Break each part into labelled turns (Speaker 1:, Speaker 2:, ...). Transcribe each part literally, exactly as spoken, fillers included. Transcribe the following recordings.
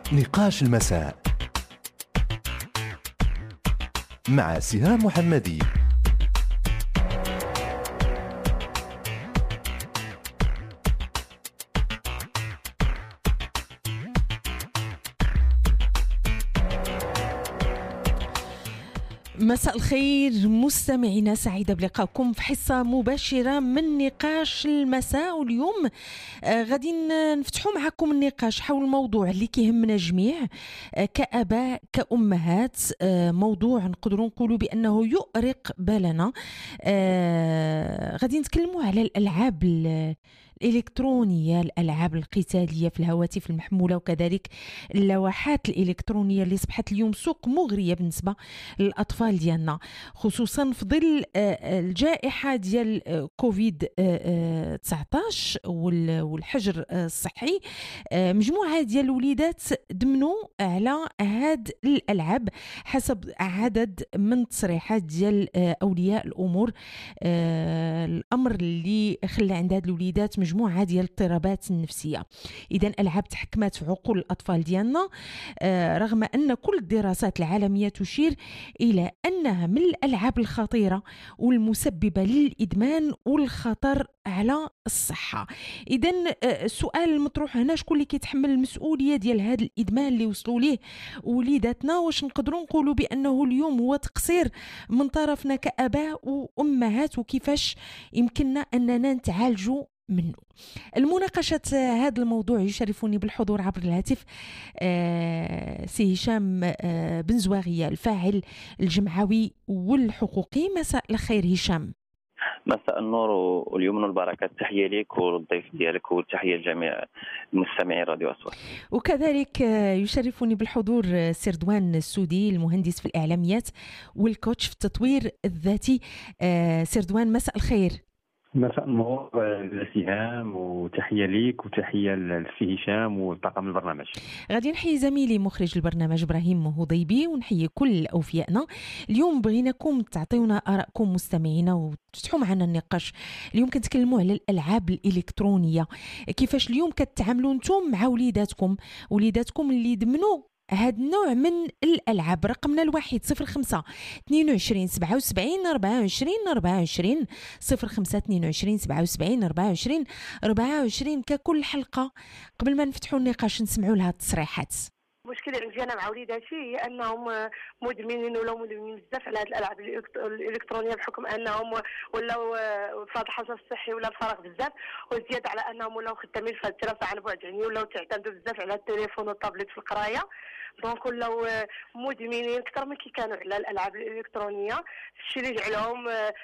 Speaker 1: نقاش المساء مع سهام محمدي.
Speaker 2: مساء الخير مستمعينا، سعيدة بلقائكم في حصة مباشرة من نقاش المساء. واليوم آه غادي نفتحوا معكم النقاش حول موضوع اللي كيهمنا جميع آه كأباء كأمهات، آه موضوع نقدروا نقولوا بأنه يؤرق بالنا. آه غادي نتكلموا على الألعاب الإلكترونية، الألعاب القتالية في الهواتف المحمولة، وكذلك اللوحات الإلكترونية اللي أصبحت اليوم سوق مغرية بالنسبة للأطفال ديالنا، خصوصا في ظل الجائحة ديال كوفيد تسعطاش والحجر الصحي. مجموعة ديال الوليدات دمنوا على هاد الألعاب حسب عدد من تصريحات ديال أولياء الأمور، الأمر اللي خلى عند هاد الوليدات مجموعة ديال الاضطرابات النفسية. إذن ألعاب تحكمات في عقول الأطفال ديالنا، رغم أن كل الدراسات العالمية تشير إلى أنها من الألعاب الخطيرة والمسببة للإدمان والخطر على الصحة. إذن السؤال المطروح هنا، شكون اللي كيتحمل المسؤولية ديال هذا الإدمان اللي وصلوا ليه وليداتنا؟ واش نقدروا نقولوا بأنه اليوم هو تقصير من طرفنا كآباء وأمهات، وكيفاش يمكننا أننا نتعالجوا منه؟ المناقشة هذا الموضوع يشرفني بالحضور عبر الهاتف آه سي هشام آه بن زواغية، الفاعل الجمعوي والحقوقي. مساء الخير هشام.
Speaker 3: مساء النور واليمن والبركات. تحية لك والضيف ديالك وتحية لجميع المستمعين راديو أصوات.
Speaker 2: وكذلك يشرفني بالحضور سي رضوان السودي، المهندس في الإعلاميات والكوتش في التطوير الذاتي. آه سي رضوان، مساء الخير.
Speaker 4: مساء النور سهام، وتحية ليك وتحية للسي هشام وطاقم البرنامج.
Speaker 2: غادي نحيي زميلي مخرج البرنامج إبراهيم هضيبي، ونحيي كل أوفيائنا. اليوم بغيناكم تعطيونا آراءكم مستمعينا وتفتحوا معنا النقاش. اليوم كنتكلموا على الألعاب الإلكترونية، كيفاش اليوم كتعاملوا نتوما مع وليداتكم وليداتكم اللي دمنوا هذا النوع من الألعاب. رقمنا الواحد صفر خمسة اثنين وعشرين سبعة وسبعين أربعة وعشرين أربعة وعشرين صفر خمسة اثنين وعشرين سبعة وسبعين أربعة وعشرين أربعة وعشرين. ككل حلقة قبل ما نفتحوا النقاش نسمعوا لها التصريحات.
Speaker 5: المشكل اللي عندي انا مع وليداتي هي انهم مدمنين ولا مدمنين بزاف على هذه الالعاب الالكترونيه، بحكم انهم ولاو في هذا الحجر الصحي ولا الفراغ بزاف، وزياده على انهم ولاو خدامين في الدراسه عن بعد، يعني ولاو تعتمدوا بزاف على التليفون والطابلت في القرايه. دونك ولاو مدمنين اكثر من كي كانوا على الالعاب الالكترونيه، الشيء اللي جعلهم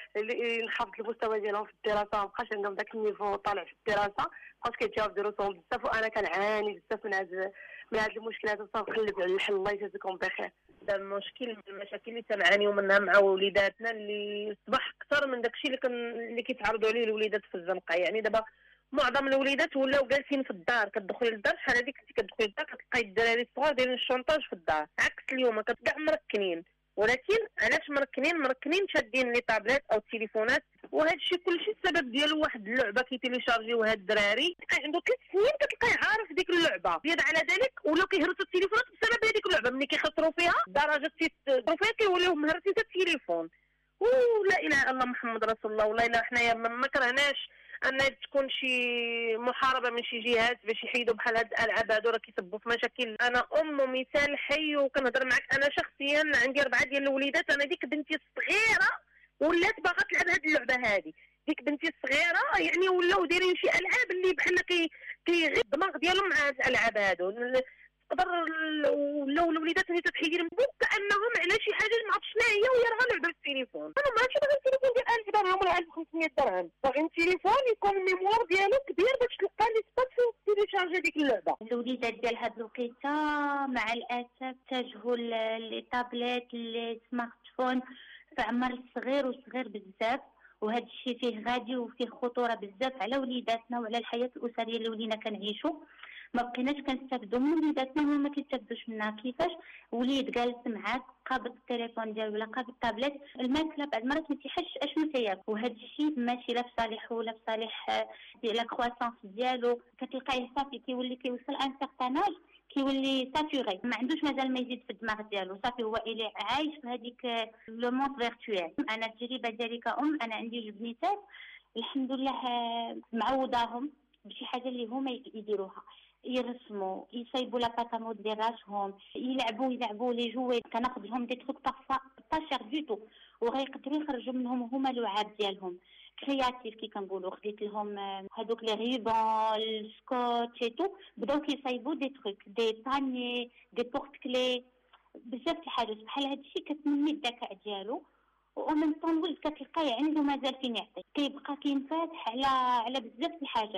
Speaker 5: ينخفض المستوى ديالهم في الدراسه، ما بقاش عندهم ذاك النيفو طالع في الدراسه، بقاو كيتجاوب دروسهم بزاف. وانا كنعاني بزاف من هذا من هذه المشكلات، وصنقلب على الحل. الله يجازيكم بخير.
Speaker 6: هذا المشكل من المشاكل اللي تنعانيو منها مع وليداتنا، اللي صبح اكثر من داكشي اللي كان اللي كيتعرضوا عليه الوليدات في الزنقه. يعني دابا معظم الوليدات ولاو جالسين في الدار، كتدخلي للدار شحال هذيك كنتي كتدخلي للدار كتلقاي الدراري الصغار دايرين الشونطاج في الدار، عكس اليوم كتلقى مركنين. ولكن علاش مركنين مركنين شادين لي طابلات او التليفونات، وهذا الشيء كلشي السبب ديالو واحد اللعبه كيتيليشارجيو هاد الدراري. عنده ثلاث سنين كتلقاه عارف ديك اللعبه، زياده على ذلك ولاو كيهرسوا التليفونات بسبب هذيك اللعبه. ملي كيخسروا فيها درجه تيخسروا فيها كيوليو مهرسين حتى التليفون. ولا اله الا الله محمد رسول الله. والله الا حنايا ما كرهناش ان تكون شي محاربه من شي جهات باش يحيدوا بحال هاد الالعاب هادو، راه كيسببوا في مشاكل. انا ام مثال حي وكنهضر معك، انا شخصيا عندي اربعه ديال الوليدات. انا ديك بنتي الصغيره ولات باغا تلعب هاد اللعبه هادي، ديك بنتي الصغيره يعني ولاو دايرين شي العاب اللي بحال كي كيغيب الدماغ ديالهم مع هاد الالعاب هادو. تقدر ولاو الوليدات اللي تتحير من بوك كانهم على شي حاجه ما عرفتش شنو هي، وهي راه لعبه في التليفون. انا ما عرفتش باغي التليفون ديال ألف درهم ولا ألف وخمسمية درهم، باغي التليفون يكون الميموار ديالو كبير باش تلقى لي سبات فيه تيليشارجي ديك اللعبه.
Speaker 7: الوليدات ديال هاد الوقيته مع الاسف اتجهوا لي طابليت لي سمارت فون في عمر صغير وصغير بزاف، وهذا الشيء فيه غادي وفيه خطوره بزاف على وليداتنا وعلى الحياه الاسريه اللي ولينا كنعيشوا. ما بقيناش كنستافدوا من وليداتنا وهما ما كيستافدوش منا. كيفاش وليد جالس معاك قابض التليفون ديالو ولا قابض الطابلت، الماكله بعد مرات ما تيحش اش ما تياكل، وهذا الشيء ماشي لا في صالحه ولا في صالح لا كرواسونس ديالو. كتلقايه صافي كيولي كيوصل ان سيغتان اج كيولي ساتوري، ما عندوش مازال ما يزيد في الدماغ ديالو، صافي هو اللي عايش في هذيك لو موند فيرتوال. انا التجربه ديالي كأم، انا عندي جوج بنيتات الحمد لله معوضاهم بشي حاجه اللي هما يديروها، يرسموا، يصيبوا لاباطا مود ديال راسهم، يلعبوا يلعبوا لي جوي، كناخذ لهم دي تروك بارفا با شير دو تو، وغيقدروا يخرجوا منهم هما اللعاب ديالهم كرياتيف كي كنقولوا. خديت لهم هذوك لي ريبون السكوتش اي تو، بداو كيصايبوا دي تروك دي باني دي بورت كلي، بزاف د الحاجات بحال هذا الشيء كتنمي الذكاء ديالو، ومن طون الولد كتلقاه عنده مازال فين يعطي، كيبقى كينفتح على على بزاف د الحاجات.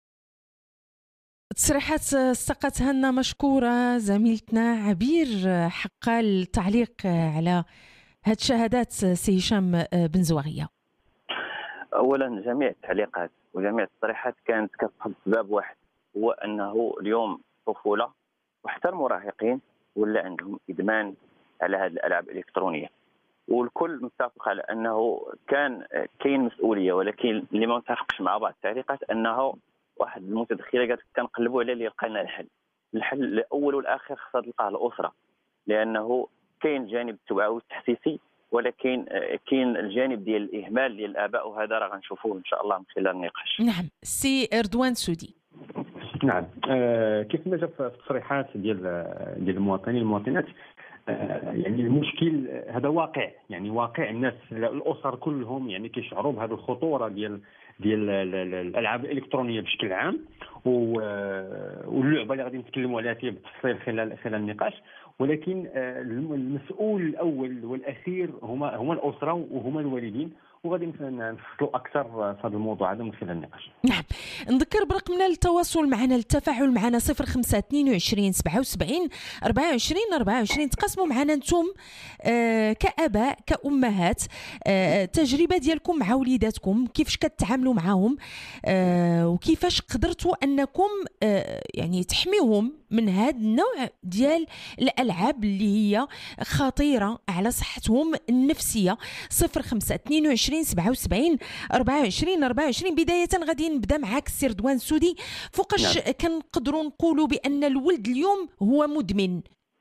Speaker 2: تصريحات استقتها لنا مشكورة زميلتنا عبير. حق التعليق على هاد الشهادات سي هشام بن زواغية.
Speaker 3: اولا جميع التعليقات وجميع التصريحات كانت كتصب باب واحد، هو انه اليوم الطفوله وحتى المراهقين ولا عندهم ادمان على هذه الالعاب الالكترونيه، والكل متفق على انه كان كاين مسؤوليه، ولكن اللي ما متفقش مع بعض التعليقات انه واحد المتدخله قالت كنقلبوا على اللي لقينا الحل. الحل الاول والاخر خصها تلقاه الاسره، لانه كاين الجانب التوعوي والتحسيسي، ولكن كاين الجانب ديال الاهمال ديال الاباء، وهذا راه غنشوفوه ان شاء الله من خلال النقاش.
Speaker 2: نعم سي رضوان سودي.
Speaker 4: نعم آه كيف ما جاء في التصريحات ديال ديال المواطنين المواطنات، آه يعني المشكل هذا واقع، يعني واقع الناس الاسر كلهم يعني كيشعروا بهذه الخطوره ديال ديال الالعاب الالكترونيه بشكل عام، واللعبه اللي غادي نتكلموا عليها فيها بالتفصيل خلال خلال النقاش. ولكن المسؤول الاول والاخير هما هما الاسره وهما الوالدين، وغادي نفصلوا اكثر في هذا الموضوع هذا من خلال النقاش.
Speaker 2: نعم نذكر برقمنا للتواصل معنا للتفاعل معنا صفر خمسة اثنين وعشرين سبعة وسبعين أربعة وعشرين أربعة وعشرين. تقسموا معنا انتم آه كاباء كامهات آه التجربه ديالكم مع وليداتكم، كيفاش كتعاملوا معاهم آه وكيفاش قدرتوا انكم آه يعني تحميوهم من هذا النوع ديال الالعاب اللي هي خطيره على صحتهم النفسيه. صفر خمسة اثنين وعشرين سبعة وسبعين أربعة وعشرين أربعة وعشرين. بدايه غادي نبدا معاك سي رضوان سودي، فوقاش نعم. كنقدروا نقولوا بان الولد اليوم هو مدمن؟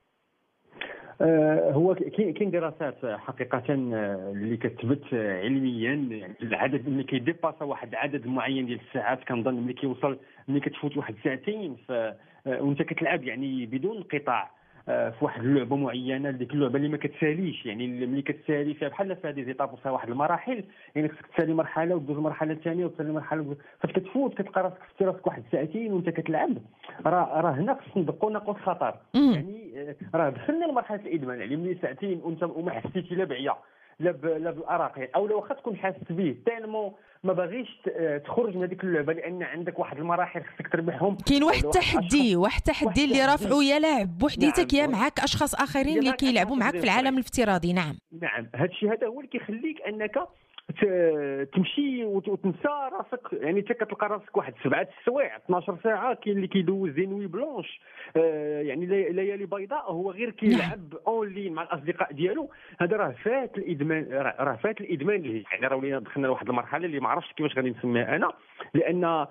Speaker 4: آه هو كاين دراسات حقيقه اللي كتثبت علميا، يعني العدد اللي كيديباسا واحد العدد معين ديال الساعات، كنظن ملي كيوصل ملي كتفوت واحد ساعتين ف وانت كتلعب يعني بدون انقطاع في واحد اللعبه معينه، ديك اللعبه اللي ما كتساليش، يعني ملي كتسالي فيها بحال في هذه زيطاب وفيها واحد المراحل، يعني خصك تسالي مرحله ودوز المرحله الثانيه وتسالي مرحله، فاش كتفوت كتلقى راسك في راسك واحد ساعتين وانت كتلعب، راه راه هنا خصنا ندقوا نقاط خطر. يعني راه دخلنا لمرحله الادمان، يعني ملي ساعتين وانت وما حسيتي لا بعيا لا لا بالارق، او لو واخا تكون حاسس به تالمو ما باغيش تخرج من هذيك اللعبه، لان عندك واحد المراحل خصك تربحهم.
Speaker 2: كاين واحد التحدي واحد التحدي اللي رافعوا يا لاعب بوحديتك يا معك اشخاص اخرين اللي كيلعبوا معك في العالم الافتراضي. نعم
Speaker 4: نعم هذا الشيء هذا هو اللي كيخليك انك تمشي وتنسى راسك، يعني انت كتلقى راسك واحد سبعة السوايع اثناش ساعه. كاين اللي كيدوز دي نوي بلونش آه يعني ليالي بيضاء، هو غير كيلعب اون لين مع الاصدقاء ديالو. هذا راه فات الادمان، راه فات الادمان اللي يعني راه ولينا دخلنا لواحد المرحله اللي ما عرفتش كيفاش غادي نسميها انا، لان آه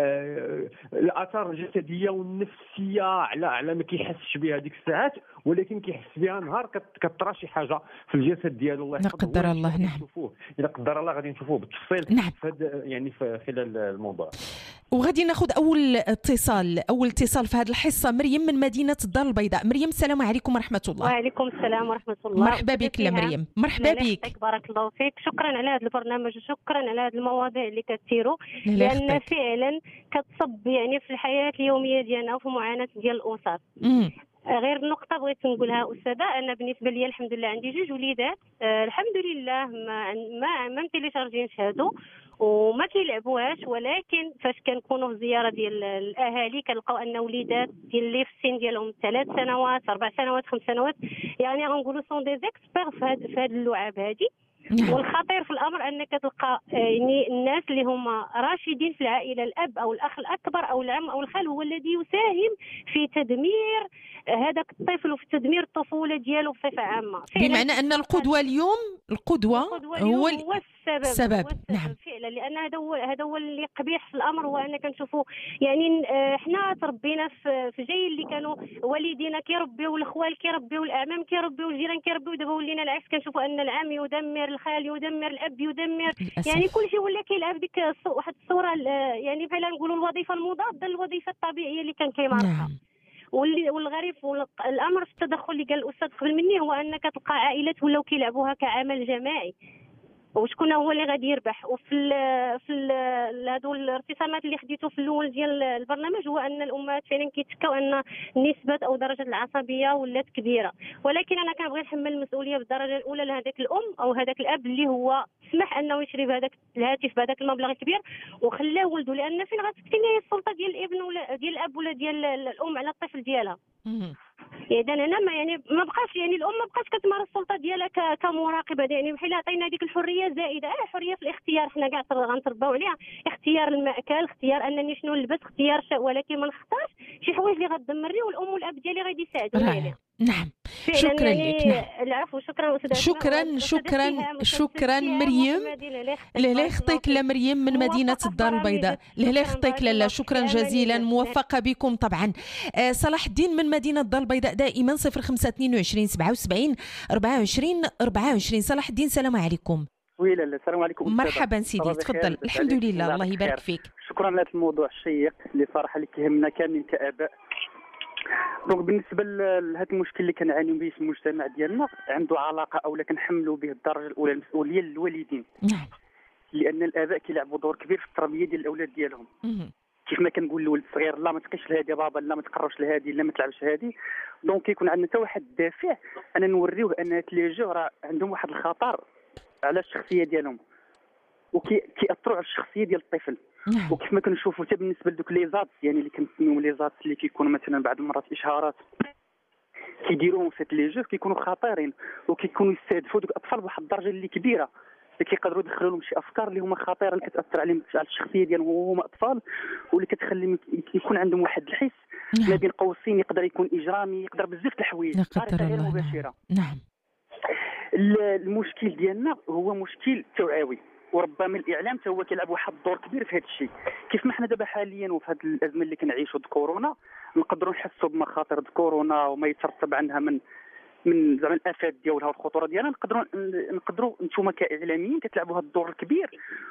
Speaker 4: الاثار الجسديه والنفسيه على على ما كيحسش بها هذيك الساعات، ولكن كيحس بها نهار كطرا شي حاجه في الجسد ديالو. الله
Speaker 2: يحفظه لا قدر الله. نعم
Speaker 4: الا قدر الله غادي نشوفوه بالتفصيل.
Speaker 2: نعم.
Speaker 4: يعني في خلال الموضوع.
Speaker 2: وغادي ناخذ اول اتصال اول اتصال في هذه الحصه. مريم من مدينه الدار البيضاء. مريم السلام عليكم ورحمه الله.
Speaker 8: وعليكم السلام ورحمه الله.
Speaker 2: مرحبا بك لا مريم. مرحبا بك.
Speaker 8: بارك الله فيك. شكرا على هذا البرنامج وشكرا على هذه المواضيع اللي كثيروا، لان فعلا كتصب يعني في الحياه اليوميه ديالنا وفي معاناه ديال الاسر.
Speaker 2: امم
Speaker 8: غير نقطة بغيت نقولها أستاذة، أنا بالنسبة لي الحمد لله عندي جوج وليدات، أه الحمد لله ما ما ما متيليشارجينش هادو وما كيلعبوهاش، ولكن فاش كنكونوا في زيارة ديال الأهالي كنلقاو أن وليدات ديال اللي في السن ديالهم ثلاث سنوات أربع سنوات خمس سنوات، يعني غنقولوا سون دي زيكسبير في هاد في هاد اللعاب هادي. والخطير في الامر انك تلقى يعني الناس اللي هما راشدين في العائله، الاب او الاخ الاكبر او العم او الخال هو الذي يساهم في تدمير هذاك الطفل وفي تدمير الطفوله ديالو بصفه عامه.
Speaker 2: بمعنى ان القدوه اليوم القدوه
Speaker 8: القدوة
Speaker 2: هو
Speaker 8: اليوم هو السبب
Speaker 2: السبب.
Speaker 8: هو السبب
Speaker 2: نعم.
Speaker 8: فعلا، لان هذا هو هذا هو اللي قبيح في الامر، هو ان كنشوفوا يعني آه، حنا تربينا في في جاي اللي كانوا والدينا كيربيو، الاخوال كيربيو، الاعمام كيربيو، الجيران كيربيو، دابا ولينا العكس، كنشوفوا ان العم يدمر، الخال يدمر، الاب يدمر،
Speaker 2: للأسف.
Speaker 8: يعني كل شيء ولا كيلعب ديك الص- واحد الصوره ال- يعني بحال نقولوا الوظيفه المضاده للوظيفه الطبيعيه اللي كان كيمارسها.
Speaker 2: نعم.
Speaker 8: واللي والغريب والامر في التدخل اللي قال الاستاذ قبل مني هو انك تلقى عائلات ولاو كيلعبوها كعمل جماعي، وشكون هو اللي غادي يربح. وفي ال في ال هادو الارتسامات اللي خديتو في الاول ديال البرنامج هو ان الامهات فعلا كيتكاو ان نسبه او درجه العصبيه ولات كبيره، ولكن انا كنبغي نحمل المسؤوليه بالدرجه الاولى لهذاك الام او هذاك الاب اللي هو سمح انه يشري بهذاك الهاتف بهذاك المبلغ الكبير وخلاه ولده، لان فين غتكتني هي السلطه ديال الابن ولا ديال الاب ولا ديال الام على الطفل ديالها. يعني هنا ما يعني ما بقاش يعني الام ما بقاش كتمارس السلطه ديالها ك- كمراقبه، يعني بحال عطينا هذيك الحريه زائده، اه حريه في الاختيار حنا كاع غنترباو عليها، اختيار المأكل، اختيار انني شنو نلبس، اختيار شيء، ولكن ما نختارش شي حوايج اللي غتدمرني والام والاب ديالي غادي يساعدوني
Speaker 2: رائع.
Speaker 8: عليها.
Speaker 2: نعم.
Speaker 8: فعلاً
Speaker 2: شكرا
Speaker 8: يعني
Speaker 2: لك. نعم.
Speaker 8: العفو. شكرا استاذ
Speaker 2: شكرا شكرا شكرا مريم. لهلا يخطيك لا مريم من مدينة الدار البيضاء. لهلا يخطيك لالا. شكرا جزيلا، موفقة بكم طبعا. آه صلاح الدين من مدينة الدار البيضاء دائما صفر خمسة اثنين وعشرين سبعة وسبعين أربعة وعشرين أربعة وعشرين. صلاح الدين السلام عليكم.
Speaker 9: وي لالا السلام عليكم.
Speaker 2: مرحبا سيدي تفضل. الحمد لله الله يبارك فيك.
Speaker 9: شكرا على هذا الموضوع الشيق اللي صراحة اللي كيهمنا كاملين كآباء. دونك بالنسبه لهذا المشكل اللي كنعانيو به في المجتمع ديالنا عنده علاقه او لا كنحملوا به الدرجه الاولى المسؤوليه للوالدين.
Speaker 2: نعم.
Speaker 9: لان الاباء كيلعبوا دور كبير في التربيه ديال الاولاد ديالهم. كيف ما كنقول للولد الصغير لا ما تقيش لهادي بابا، لا ما تقربش لهادي، لا ما تلعبش هادي. دونك كيكون عندنا حتى واحد الدافع انا نوريوه ان هاد لي جو راه عندهم واحد الخطر على الشخصيه ديالهم وكيأثروا على الشخصيه ديال الطفل.
Speaker 2: نعم.
Speaker 9: وكيف ما كنشوفوا حتى بالنسبه لدوك لي زات يعني اللي كنسميوهم لي زات اللي كيكونوا مثلا بعض المرات اشهارات كيديروهم في لي جو كيكونوا خطيرين وكيكونوا يستهدفوا دوك الاطفال بواحد الدرجه اللي كبيره اللي كيقدروا يدخلوا لهم شي افكار اللي هما خطيره اللي كتاثر عليهم على الشخصيه ديالهم وهما اطفال واللي كتخليهم يكون عندهم واحد الحس ما بين قوسين يقدر يكون اجرامي، يقدر بزاف د الحوايج بطريقه غير مباشره.
Speaker 2: نعم.
Speaker 9: المشكل ديالنا هو مشكل توعوي وربما الاعلام حتى هو كيلعب واحد الدور كبير في هذا الشيء. كيف ما حنا دابا حاليا وفي هذه الازمه اللي كنعيشوا د كورونا نقدروا نحسوا بمخاطر د كورونا وما يترتب عنها من من زعما الافات ديالها والخطوره ديالها، نقدروا نقدروا نتوما كاعلاميين كتلعبوا هذا الدور الكبير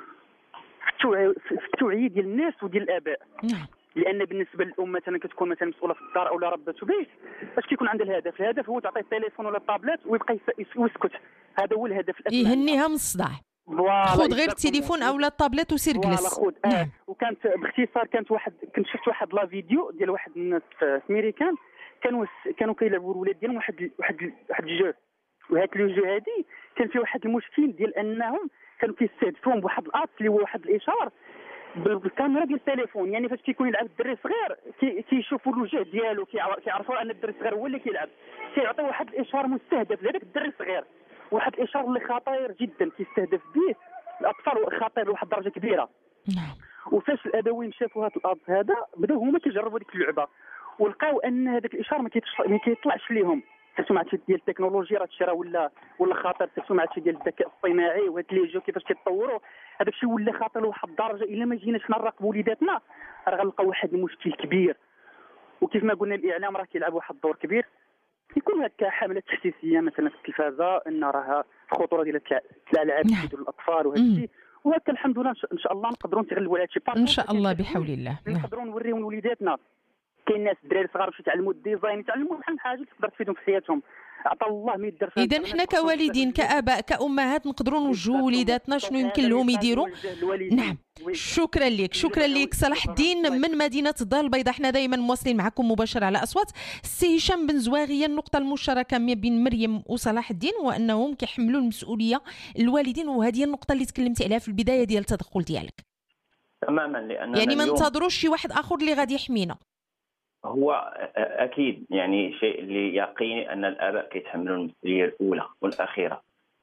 Speaker 9: في التوعيه ديال الناس وديال الاباء.
Speaker 2: نعم.
Speaker 9: لان بالنسبه للام مثلا كتكون مثلا مسؤوله في الدار او لا ربته بيت، اش كيكون عندها الهدف؟ الهدف هو تعطي التليفون ولا الطابلات ويبقى يسكت، هذا هو الهدف الاساسي.
Speaker 2: يهنيها من الصداع. خذ غير التليفون او لا الطابلت وسير جلس.
Speaker 9: خذ. آه. نعم. وكانت باختصار كانت واحد كنت شفت واحد لا فيديو ديال واحد الناس في امريكان كانوا كانوا كيلعبوا الولاد ديالهم واحد واحد واحد الجو، وهاد لو جو هادي كان فيه واحد المشكل ديال انهم كانوا كيستهدفوهم بواحد الابس اللي هو واحد الاشاره بالكاميرا ديال التليفون. يعني فاش كيكون يلعب الدري صغير كيشوفوا الوجه ديالو كيعرفوا ان الدري الصغير هو اللي كيلعب، كيعطي واحد الاشاره مستهدف لهذاك الدري الصغير، واحد الاشاره اللي خطير جدا كيستهدف به الاطفال خطير لواحد الدرجه كبيره.
Speaker 2: نعم.
Speaker 9: وفاش الابوين شافوا هذا الابس هذا بداو هما كيجربوا ديك اللعبه ولقاو ان هذاك الاشاره ما كيطلعش ليهم. سيرتو مع هادشي ديال التكنولوجيا راه هادشي راه ولا ولا خطير. سيرتو مع هادشي ديال الذكاء الصناعي وهاد لي جو كيفاش كيتطوروا هذاك الشيء ولا خطير لواحد الدرجه الا ما جيناش حنا نراقبوا وليداتنا راه غنلقاو واحد المشكل كبير. وكيف ما قلنا الاعلام راه كيلعب واحد الدور كبير، يكون هكا حملات تحسيسيه مثلا في التلفازه ان راه الخطوره ديال الالعاب ديال الاطفال وهذا الشيء، وهكا الحمد لله ان شاء الله نقدروا نتغلبوا على هذا الشيء
Speaker 2: ان شاء الله بحول الله.
Speaker 9: نقدروا نوريو لوليداتنا. كاين ناس الدراري صغار باش يتعلموا الديزاين يتعلموا بحال حاجه تقدر تفيدهم في حياتهم. عطا الله ما يدير.
Speaker 2: اذا حنا كوالدين كاباء كامهات نقدروا نوجهوا وليداتنا شنو يمكن لهم يديروا. نعم. شكرا لك شكرا لك صلاح الدين من مدينه الدار البيضاء. حنا دائما مواصلين معكم مباشر على اصوات. السي هشام بن زواغيه النقطه المشتركه ما بين مريم وصلاح الدين هو انهم كيحملوا المسؤوليه الوالدين، وهذه النقطه اللي تكلمتي عليها في البدايه ديال التدخل ديالك.
Speaker 3: تماما. لان
Speaker 2: يعني ما ننتظروش شي واحد اخر اللي غادي يحمينا.
Speaker 3: هو اكيد يعني شيء اللي يقيني ان الاباء كيتحملوا المسؤوليه الاولى والاخيره،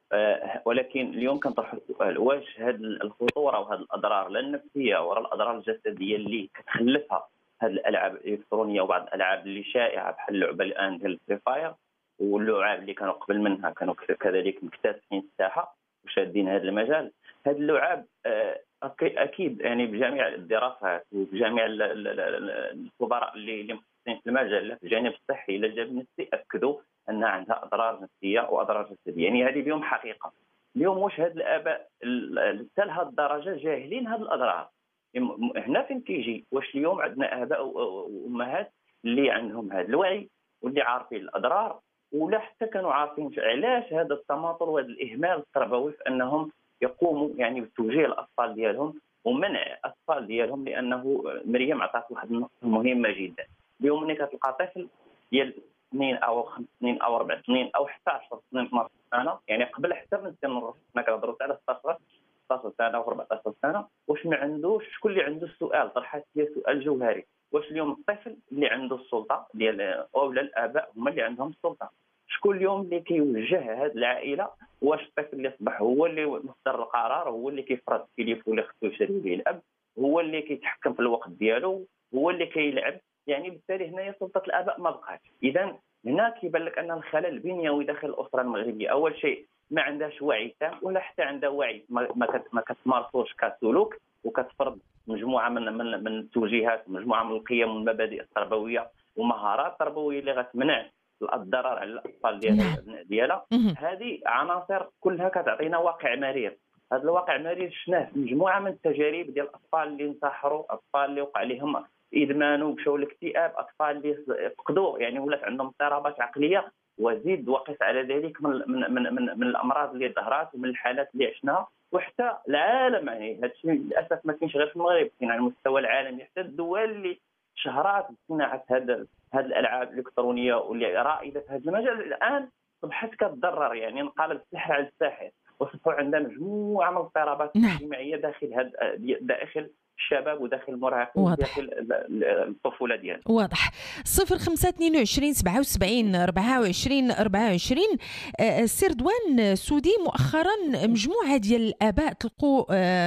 Speaker 3: ولكن اليوم كنطرح السؤال واش هذه الخطوره وهذه الاضرار لا النفسيه ولا الاضرار الجسديه اللي كتخلفها هذه الالعاب الالكترونيه وبعض الالعاب اللي شائعه بحال اللعبه الان ديال الفري فاير واللعاب اللي كانوا قبل منها كانوا كذلك مكتسحين الساحه وشادين هذا المجال. هذا اللعاب اكيد يعني بجميع الدراسات وبجميع الخبراء اللي مختصين في المجال في الجانب الصحي الى الجانب النفسي اكدوا انها عندها اضرار نفسيه واضرار جسديه. يعني هذه اليوم حقيقه. اليوم واش هاد الاباء حتى لهذه الدرجه جاهلين هذه الاضرار؟ هنا فين كيجي واش اليوم عندنا اباء وامهات اللي عندهم هذا الوعي واللي عارفين الاضرار، ولا حتى كانوا عارفين علاش هذا التماطل وهذا الاهمال التربوي في انهم يقوموا يعني بتوجيه الاطفال ديالهم ومنع الاطفال ديالهم. لانه مريم عطات واحد النقطه مهمه جدا. اليوم ملي كتلقى طفل ديال اثنين او خمس سنين او اربع سنين او حتى عشر سنين اثنا عشر سنه، يعني قبل حتى من سن الرشد، حنا كنهضروا على ستة عشر سنه او أربعة عشر سنه، واش ما عندوش شكون اللي عنده السؤال طرحت هي سؤال جوهري، واش اليوم الطفل اللي عنده السلطه ديال اولا الاباء هما اللي عندهم السلطه؟ شكون اليوم اللي كيوجه هذه العائله؟ واش الطفل اللي اصبح هو اللي مصدر القرار، هو اللي كيفرض التليفون اللي خصو يشري به الاب، هو اللي كيتحكم في الوقت ديالو، هو اللي كيلعب؟ يعني بالتالي هنايا سلطه الاباء ما بقاش. اذا هنا كيبان لك ان الخلل البنيوي داخل الاسره المغربيه اول شيء ما عندهاش وعي تام، ولا حتى عندها وعي ما كتمارسوش كسلوك، وكتفرض مجموعه من من من التوجيهات ومجموعه من القيم والمبادئ التربويه ومهارات تربويه اللي غتمنع الضرر على الاطفال ديالها والابناء ديالها. هذه عناصر كلها كتعطينا واقع مرير. هذا الواقع مرير شفناه في مجموعه من التجارب ديال الاطفال اللي انتحروا، اطفال اللي وقع لهم ادمان ومشاو للاكتئاب، اطفال اللي فقدوا يعني ولات عندهم اضطرابات عقليه، وزيد وقس على ذلك من من من من, من الامراض اللي ظهرت ومن الحالات اللي عشناها. وحتى العالم يعني هذا الشيء للاسف ما كاينش غير في المغرب، كاين على المستوى العالمي حتى الدول اللي شهرات بصناعه هذا هذه الالعاب الالكترونيه واللي رائده في هذا المجال الان صبحت كتضرر، يعني انقلب السحر على الساحر، وصبحوا عندنا مجموعه من الاضطرابات الاجتماعيه داخل هذا داخل الشباب وداخل المراهقين وداخل الطفوله ديالهم.
Speaker 2: واضح. صفر خمسة اثنين وعشرين سبعة وسبعين أربعة وعشرين أربعة وعشرين. سير دوان سودي، مؤخرا مجموعه ديال الاباء تلقوا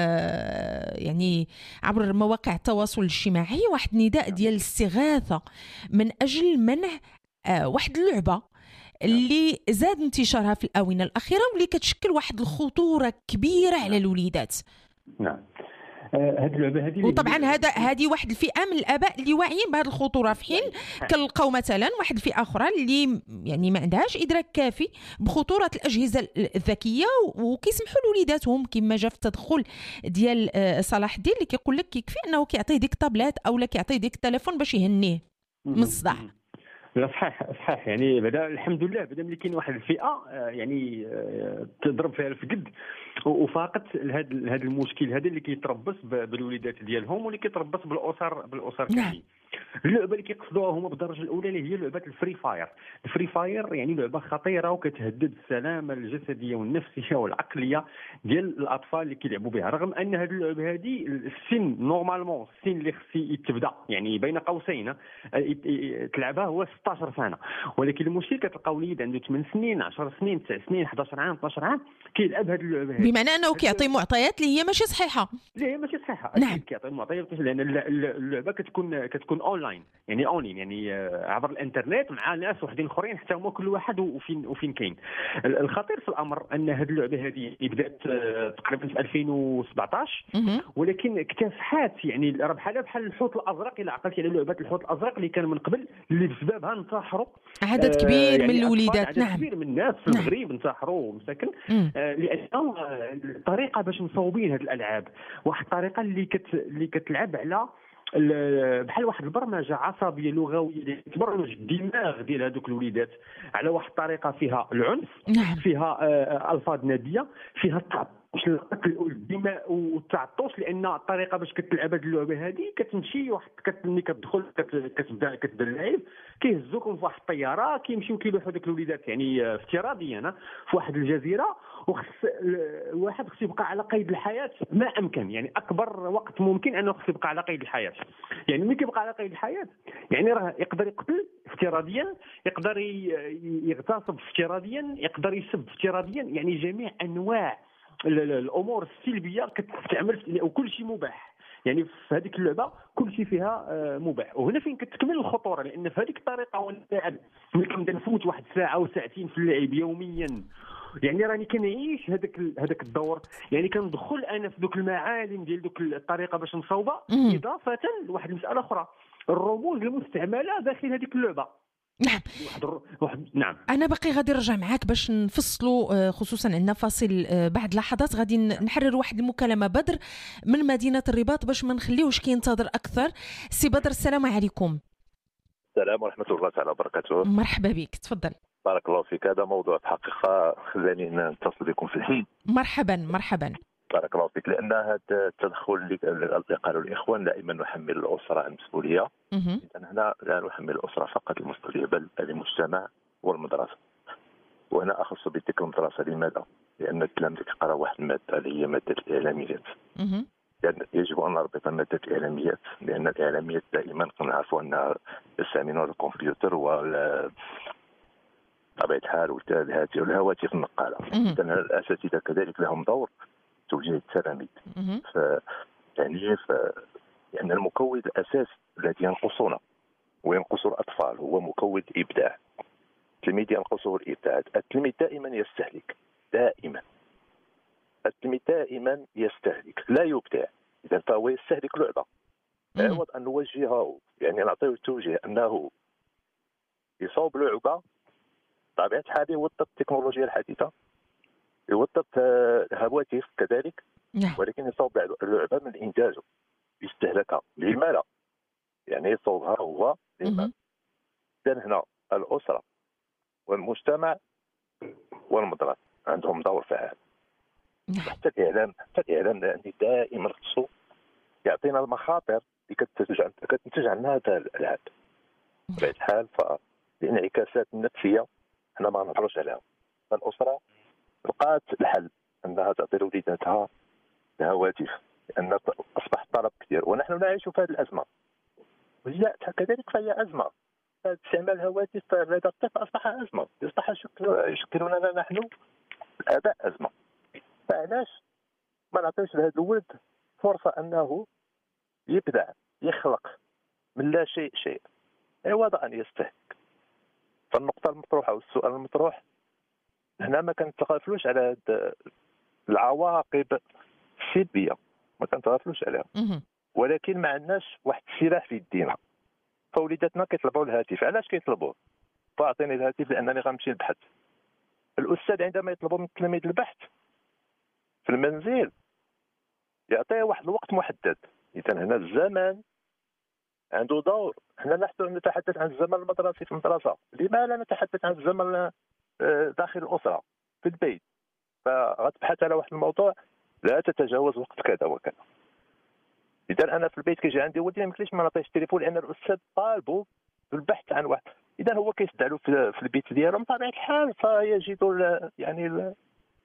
Speaker 2: يعني عبر مواقع التواصل الاجتماعي واحد النداء ديال الاستغاثه من اجل منع واحد اللعبه اللي زاد انتشارها في الآونة الأخيرة واللي كتشكل واحد الخطورة كبيرة على الوليدات.
Speaker 4: نعم. هذه اللعبه هذه
Speaker 2: وطبعا هذا هذه واحد الفئه من الاباء اللي واعيين بهذه الخطوره، في حين كنلقاو مثلا واحد الفئه اخرى اللي يعني ما عندهاش ادراك كافي بخطوره الاجهزه الذكيه وكيسمحوا لوليداتهم كما جا في التدخل ديال صلاح الدين اللي كيقول لك يكفي انه كيعطيه ديك الطابلات او لا كيعطيه ديك التليفون باش يهنيه من الصداع.
Speaker 4: لا صحيح صحيح. يعني بدا الحمد لله بدا ملي كاين واحد الفئه يعني تضرب فيها الفقد وفاقت لهذا هذا المشكل هذا اللي كيتربص بالوليدات ديالهم واللي كيتربص بالاسر بالاسر كاملين. اللعبه اللي كيقصدوها هما بالدرجه الاولى اللي هي لعبه الفري فاير. الفري فاير يعني لعبه خطيره وكتهدد السلامه الجسديه والنفسيه والعقليه ديال الاطفال اللي كيلعبوا بها، رغم ان هذه اللعبه هذه السن نورمالمون السن اللي خص يتبدا يعني بين قوسين تلعبها هو ستة عشر سنه، ولكن المشكل كتلقى وليد عنده ثمان سنين عشر سنين تسع سنين أحد عشر عام اثنا عشر عام كيلعب هذه اللعبه هذه،
Speaker 2: بمعنى انه كيعطي معطيات اللي هي ماشي صحيحه.
Speaker 4: اللي هي ماشي صحيحه.
Speaker 2: نعم.
Speaker 4: كيعطي معطيات لان اللعبه كتكون كتكون اونلاين يعني اونلاين يعني عبر الانترنت مع ناس وحدين اخرين حتى هما كل واحد وفين وفين كاين. الخطير في الامر ان هذه اللعبه هذه بدات تقريبا في ألفين وسبعطاش ولكن اكتسحات يعني راه بحال بحال الحوت الازرق الى عقلتي على لعبه الحوت الازرق اللي كان من قبل اللي بسببها انتحروا
Speaker 2: عدد كبير
Speaker 4: يعني
Speaker 2: من الوليدات.
Speaker 4: عدد
Speaker 2: نعم
Speaker 4: كبير من الناس في المغرب نعم. انتحروا ومساكن آه لان الطريقه باش مصوبين هذه الالعاب واحد الطريقه اللي كت اللي كتلعب على بحال واحد البرمجه عصبيه لغويه اللي تبرمج الدماغ ديال هذوك الوليدات على واحد الطريقه فيها العنف
Speaker 2: نعم.
Speaker 4: فيها آه الفاظ نابيه فيها التعطش للقتل والدماء والتعطش، لان الطريقه باش كتلعب هذه اللعبه هذه كتمشي واحد ملي كتدخل كتبدا كتبدا اللعب كيهزوكم في واحد الطياره كيمشيو كيلوحوا داك الوليدات يعني افتراضيا في واحد الجزيره وخص الواحد خص يبقى على قيد الحياه ما امكن، يعني اكبر وقت ممكن انه خص يبقى على قيد الحياه. يعني ملي كيبقى على قيد الحياه يعني راه يقدر يقتل افتراضيا، يقدر يغتصب افتراضيا، يقدر يسب افتراضيا، يعني جميع انواع الامور السلبيه كتستعمل وكل شيء مباح. يعني في هذيك اللعبه كل شيء فيها مباح. وهنا فين كتكمل الخطوره، لان في هذيك الطريقه وانا لاعب ملي كنبدا نفوت واحد ساعه او ساعتين في اللعب يوميا، يعني راني كنعيش هذاك هذاك الدور، يعني كندخل انا في دوك المعالم ديال دوك الطريقه باش نصوبها، اضافه لواحد المساله اخرى، الرموز المستعمله داخل هذيك اللعبه.
Speaker 2: نعم
Speaker 4: واحد واحد نعم
Speaker 2: انا باقي غادي نرجع معاك باش نفصلوا، خصوصا عندنا فاصل بعد لحظات غادي نحرر واحد المكالمه. بدر من مدينه الرباط باش ما نخليوش كينتظر اكثر. سي بدر السلام عليكم.
Speaker 10: السلام ورحمه الله تعالى وبركاته.
Speaker 2: مرحبا بك، تفضل.
Speaker 10: بارك الله فيك. هذا موضوع الحقيقه خلاني نتصل بكم في الحين.
Speaker 2: مرحبا مرحبا.
Speaker 10: بارك الله فيك. لان هذا التدخل اللي قالوا الاخوان دائما نحمل الاسره المسؤوليه، اذا هنا لا نحمل الاسره فقط المسؤوليه بل المجتمع والمدرسه. وهنا اخص بذكر المدرسه. لماذا؟ لان التلاميذ كيقراو واحد الماده اللي هي ماده الاعلاميات. يعني يجب ان نربط ماده الاعلاميات، لان الاعلاميات دائما كنعرفوا انها يستعملون الكمبيوتر وال طبيعه الحال والهاتف والهواتف النقاله. اذا الاساتذه كذلك لهم دور توجيه التلاميذ. ف يعني ف يعني المكون الاساسي الذي ينقصنا وينقص الاطفال هو مكون الابداع. التلميذ ينقصه الابداع. التلميذ دائما يستهلك، دائما التلميذ دائما يستهلك لا يبدع. اذا فهو يستهلك لعبه. عوض ان نوجهه، يعني نعطيه التوجيه انه يصوب لعبه، طبيعه الحال يوظف التكنولوجيا الحديثه، يوظف الهواتف كذلك، ولكن يصوب اللعبه من انتاجه يستهلكها. لما لا؟ يعني يصوبها هو لما؟ اذا هنا الاسره والمجتمع والمدرسه عندهم دور فعال. حتى الاعلام حتى الاعلام يعني دائما خصو يعطينا المخاطر اللي كتنتج عن كتنتج عنها هذا الالعاب. بطبيعه الحال فالانعكاسات النفسيه حنا ما نهضروش عليها. فالاسره لقات الحل انها تعطي لوليداتها الهواتف، لان اصبح الطلب كثير ونحن نعيش في هذه الازمه. وهي كذلك فهي ازمه. استعمال الهواتف لدى الطفل اصبح ازمه، اصبح يشكل لنا نحن الاباء ازمه. فعلاش ما نعطيوش لهذا الولد فرصه انه يبدع، يخلق من لا شيء شيء عوض ان يستهلك؟ فالنقطه المطروحه والسؤال المطروح هنا ما كنتغافلوش على العواقب السلبيه، ما كنتغافلوش عليها، ولكن ما عندناش واحد السلاح في يدينا. فوليداتنا كيطلبوا الهاتف. علاش كيطلبوه؟ فاعطيني الهاتف لانني غنمشي نبحث. الاستاذ عندما يطلب من التلميذ البحث في المنزل يعطيه واحد الوقت محدد. اذا هنا الزمن عنده دور. حنا نحن نتحدث عن الزمن المدرسي في المدرسه، لما لا نتحدث عن الزمن داخل الاسره في البيت؟ فغتبحث على واحد الموضوع لا تتجاوز وقت كذا وكذا. اذا انا في البيت كيجي عندي ولدي ما يمكنليش ما نعطيهش التليفون لان الاستاذ طالبه بالبحث عن واحد. اذا هو كيسدع له في البيت ديالو بطبيعه الحال فيجد يعني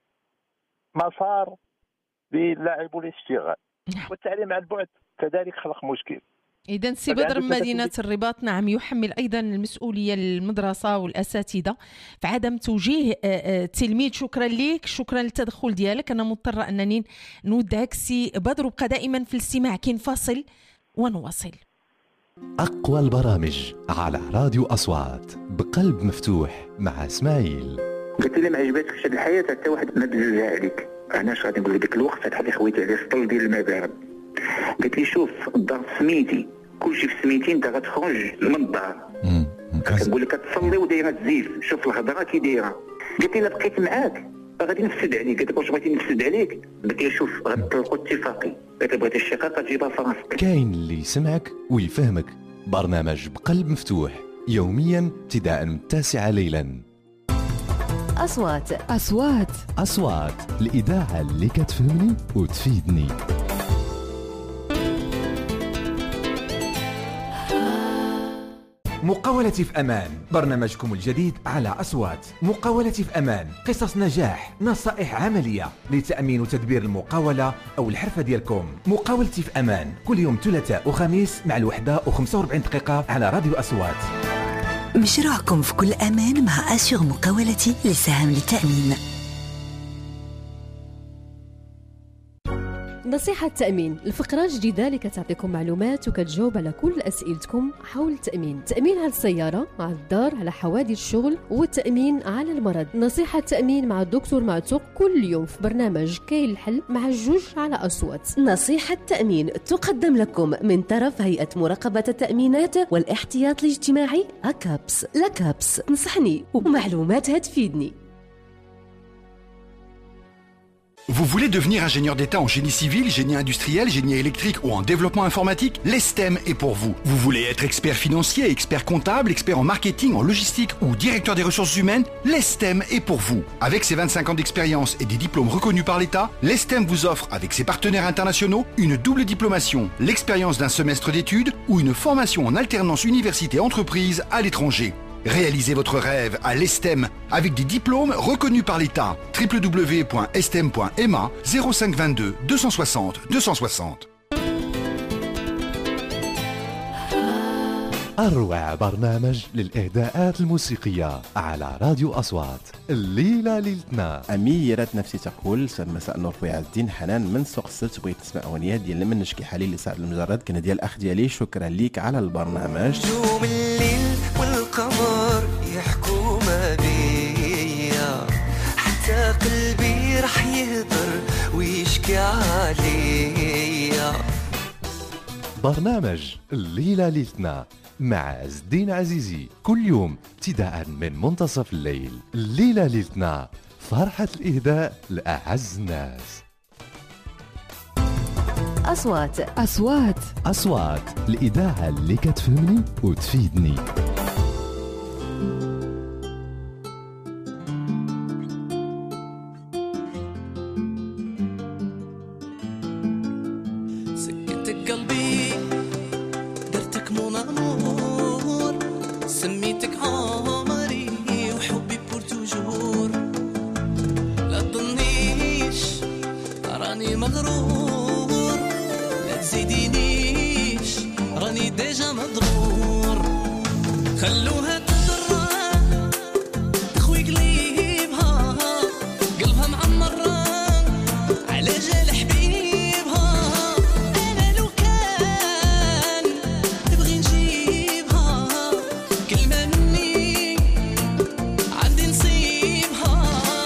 Speaker 10: مسار للعب والاشتغال. والتعليم عن بعد كذلك خلق مشكل.
Speaker 2: إذن سي بدر من مدينة الرباط نعم يحمل أيضا المسؤولية المدرسة والأساتذة في عدم توجيه التلميذ. شكرا لك، شكرا للتدخل ديالك. أنا مضطرة أنني نودعك سي بدر، وبقى دائما في الاستماع كي نفاصل ونواصل.
Speaker 1: أقوى البرامج على راديو أصوات بقلب مفتوح مع إسماعيل.
Speaker 11: قلت لي ما عجبتكش هذه الحياة حتى واحد ما دجوجها عليك. أنا اش غادي نقول لك ديك الوقت هذا خويتي على السطل ديال الماء بارد. قلت لي شوف الدار سميتي كلشي في سميتي انت غتخرج من الدار كنقول لك كتصلي ودايره تزيف. شوف الهضره كي دايره. قلت لي الا بقيت معاك غادي نفسد عليك. قلت لك واش بغيتي نفسد عليك؟ قلت لي شوف غتطلقوا اتفاقي. قلت بغيتي الشقاقه تجيبها في راسك.
Speaker 1: كاين اللي يسمعك ويفهمك. برنامج بقلب مفتوح يوميا ابتداء من التاسعة ليلا.
Speaker 12: أصوات أصوات
Speaker 1: أصوات الإذاعة اللي كتفهمني وتفيدني.
Speaker 13: مقاولة في أمان، برنامجكم الجديد على أصوات. مقاولة في أمان، قصص نجاح، نصائح عملية لتأمين وتدبير المقاولة أو الحرفة ديالكم. مقاولة في أمان كل يوم ثلاثاء وخميس مع الوحدة وخمسة وأربعين دقيقة على راديو أصوات.
Speaker 12: مشروعكم في كل أمان مع أسيغ مقاولتي للسهام للتأمين.
Speaker 14: نصيحة تأمين، الفقرة الجديدة اللي كتعطيكم معلومات وكتجاوب على كل أسئلتكم حول التأمين. تأمين على السيارة، على الدار، على حوادث الشغل، والتأمين على المرض. نصيحة تأمين مع الدكتور معتوق كل يوم في برنامج كاين الحل مع جوج على أصوات.
Speaker 15: نصيحة تأمين تقدم لكم من طرف هيئة مراقبة التأمينات والاحتياط الاجتماعي أكابس. لكابس تنصحني ومعلوماتها تفيدني.
Speaker 16: Vous voulez devenir ingénieur d'État en génie civil, génie industriel, génie électrique ou en développement informatique? L'ESTEM est pour vous. Vous voulez être expert financier, expert comptable, expert en marketing, en logistique ou directeur des ressources humaines? L'ESTEM est pour vous. Avec ses vingt-cinq ans d'expérience et des diplômes reconnus par l'État, l'ESTEM vous offre, avec ses partenaires internationaux, une double diplomation, l'expérience d'un semestre d'études ou une formation en alternance université-entreprise à l'étranger. Réalisez votre rêve à l'ESTEM avec des diplômes reconnus par l'État. w w w point estem point m a zéro cinq vingt-deux deux cent soixante deux cent soixante.
Speaker 1: أروع برنامج للإهداءات الموسيقية على راديو أصوات. الليلة ليلتنا.
Speaker 17: أميرة نفسي تقول مساء النور خويا عز الدين حنان من سوق السلت، بغيت تسمع أغنيات ديال لمن نشكي حالي لسعد المجرد، كان ديال الأخ ديالي. شكرا ليك على البرنامج.
Speaker 18: نجوم الليل والقمر يحكوا ما بيا، حتى قلبي رح يهدر ويشكي عليا.
Speaker 1: برنامج الليلة ليلتنا مع عز الدين عزيزي كل يوم ابتداء من منتصف الليل. الليلة ليلتنا، فرحة الإهداء لأعز الناس.
Speaker 15: أصوات
Speaker 1: أصوات أصوات الإذاعة اللي كتفهمني وتفيدني.
Speaker 18: سكتك قلبي درتك مون امور، سميتك عمري وحبي بور توجور. لا تظنيش راني مغرور، لا تزيدينيش راني ديجا مضرور. خلوها تضرها تخوي قليبها، قلبها معمرة على جال حبيبها. أنا لو كان تبغي نجيبها كلمة مني عندي نصيبها.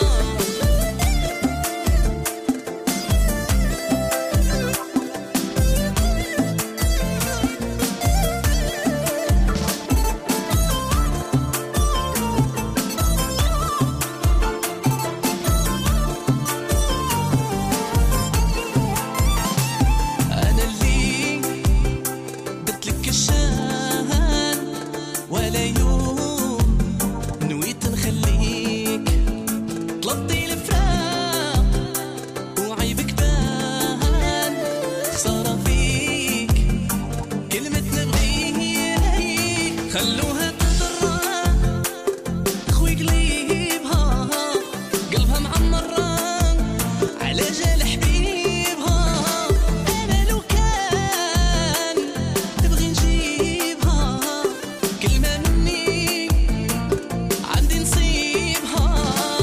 Speaker 18: أنا اللي درتلك الشان، ولا يوم نويت نخليك. طلبتي الفراق وعيبك بان، خسارة فيك كلمة نبغيك. خلوها تضرها تخوي قليبها، قلبها معمرة على جال حبيبها. أنا لو كان تبغي نجيبها كلمة مني عندي نصيبها.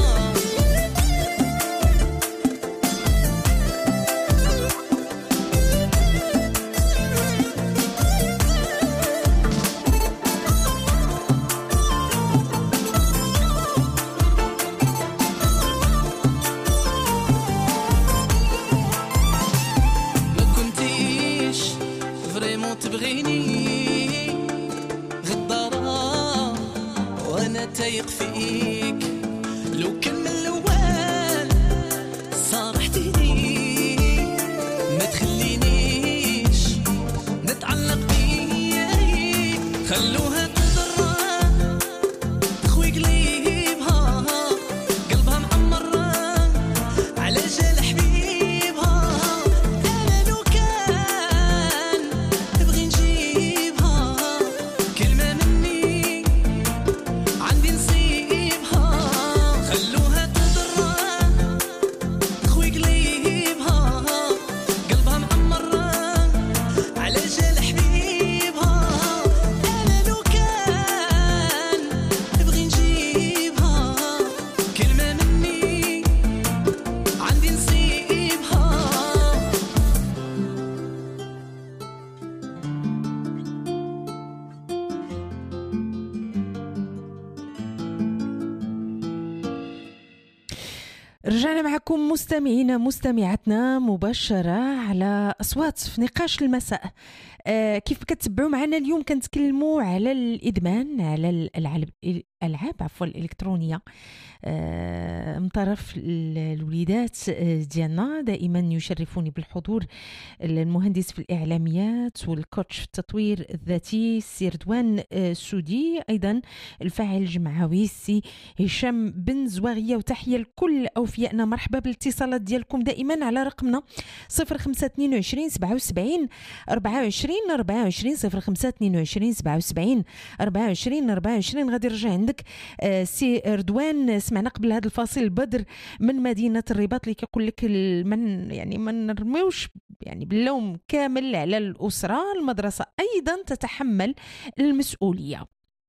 Speaker 18: ما كنتيش فريمون تبغيني، غدارة وانا تايق فيك. لو كان من الاول صارحتيني، ما تخلينيش نتعلق بيك. خلوها تضرها تخوي قليبها، قلبها معمرة على جال حبيبها. أنا لو كان تبغي نجيبها كلمة مني عندي نصيبها. خلوها تضرها
Speaker 2: رجعنا معكم مستمعينا مستمعاتنا مباشرة على أصوات في نقاش المساء. آه كيف كتبعوا معنا اليوم كنتكلموا على الإدمان على الألعاب الألعاب عفوا الإلكترونية آه من طرف الوليدات ديالنا. دائما يشرفوني بالحضور المهندس في الإعلاميات والكوتش في التطوير الذاتي السي رضوان السودي، أيضا الفاعل الجمعوي السي هشام بن زواغية. وتحية لكل أوفيائنا، مرحبا بالاتصالات ديالكم دائما على رقمنا صفر خمسة اثنين وعشرين سبعة وسبعين أربعة وعشرين أربعة وعشرين صفر خمسة اثنين وعشرين سبعة وسبعين أربعة وعشرين أربعة وعشرين. غادي نرجع عندك آه سي رضوان. سمعنا قبل هذا الفاصل بدر من مدينة الرباط اللي كيقول لك من يعني ما نرميوش يعني باللوم كامل على الأسرة، المدرسة أيضا تتحمل المسؤولية.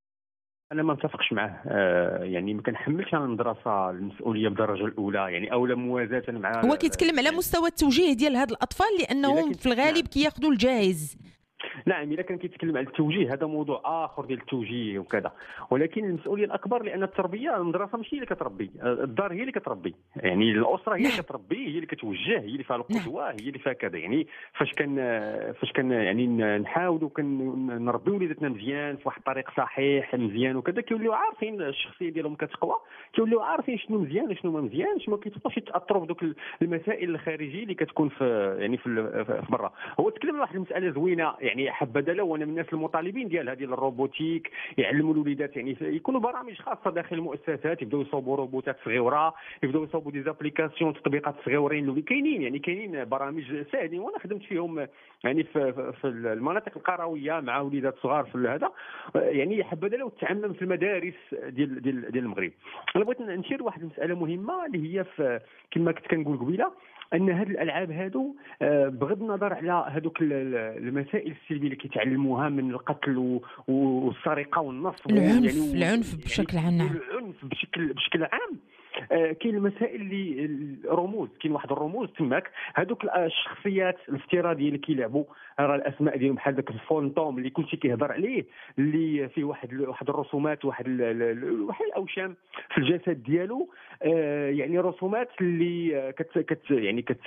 Speaker 4: انا ما متفقش معاه. آه يعني ما كنحملش على المدرسه المسؤوليه بالدرجه الاولى، يعني اولا موازاه مع
Speaker 2: هو كيتكلم على مستوى التوجيه ديال هاد الاطفال لانهم في الغالب كياخذوا الجائز.
Speaker 4: نعم، اذا كان كيتكلم على التوجيه هذا موضوع اخر ديال التوجيه وكذا، ولكن المسؤوليه الاكبر لان التربيه المدرسه ماشي هي اللي كتربي، الدار هي اللي كتربي، يعني الاسره هي اللي كتربي، هي اللي كتوجه، هي اللي فيها القدوه، هي اللي فيها كذا. يعني فاش كان فاش كان يعني نحاولوا كنربيو وليداتنا مزيان في واحد الطريق صحيح مزيان وكذا، كيوليو عارفين الشخصيه ديالهم كتقوى، كيوليو عارفين شنو مزيان وشنو ما مزيانش، ما كيتبقاوش يتاثروا بدوك المسائل الخارجيه اللي كتكون في يعني في, في برا. هو تكلم على واحد المساله زوينه، يعني حبذا لو انا من الناس المطالبين ديالها ديال الروبوتيك، يعلموا الوليدات يعني يكونوا برامج خاصه داخل المؤسسات، يبداو يصاوبوا روبوتات صغيره، يبداو يصاوبوا دي زابليكاسيون تطبيقات صغيورين اللي كاينين، يعني كاينين برامج ساهلين وانا خدمت فيهم يعني في, في المناطق القرويه مع وليدات صغار في هذا، يعني حبذا لو تعمم في المدارس ديال ديال ديال المغرب. انا بغيت نشير واحد المساله مهمه اللي هي في كما كنت كنقول قبيله، ان هاد الالعاب هادو بغض النظر على هذوك المسائل السلبيه اللي كيتعلموها من القتل والسرقه والنصب
Speaker 2: العنف يعني العنف بشكل عام.
Speaker 4: العنف بشكل بشكل عام آه كاين المسائل اللي الرموز، كاين واحد الرموز تماك، هذوك الشخصيات الافتراضيه اللي كيلعبوا، راه الاسماء ديالهم بحال داك الفونتوم اللي كلشي كيهضر عليه، اللي فيه واحد واحد الرسومات، واحد واحد الاوشام في الجسد ديالو، آه يعني رسومات اللي كت, كت يعني كت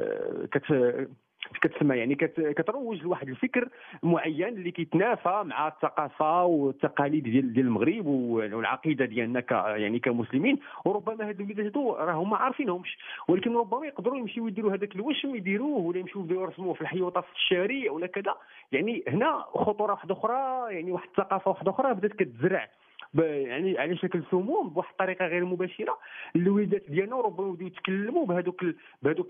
Speaker 4: كت كتسمى يعني كتروج لواحد الفكر معين اللي كيتنافى مع الثقافه والتقاليد ديال ديال المغرب والعقيده ديالنا ك يعني كمسلمين. وربما هادو الوليدات هادو راهم ما عارفينهمش، ولكن ربما يقدروا يمشيو يديروا هذاك الوشم يديروه، ولا يمشيو يبداو يرسموه في الحيوطه في الشارع ولا كذا. يعني هنا خطوره واحده اخرى، يعني واحد الثقافه واحده اخرى بدات كتزرع يعني على شكل سموم بواحد الطريقه غير مباشره الوليدات ديالنا، وربما يبداو يتكلموا بهذوك بهذوك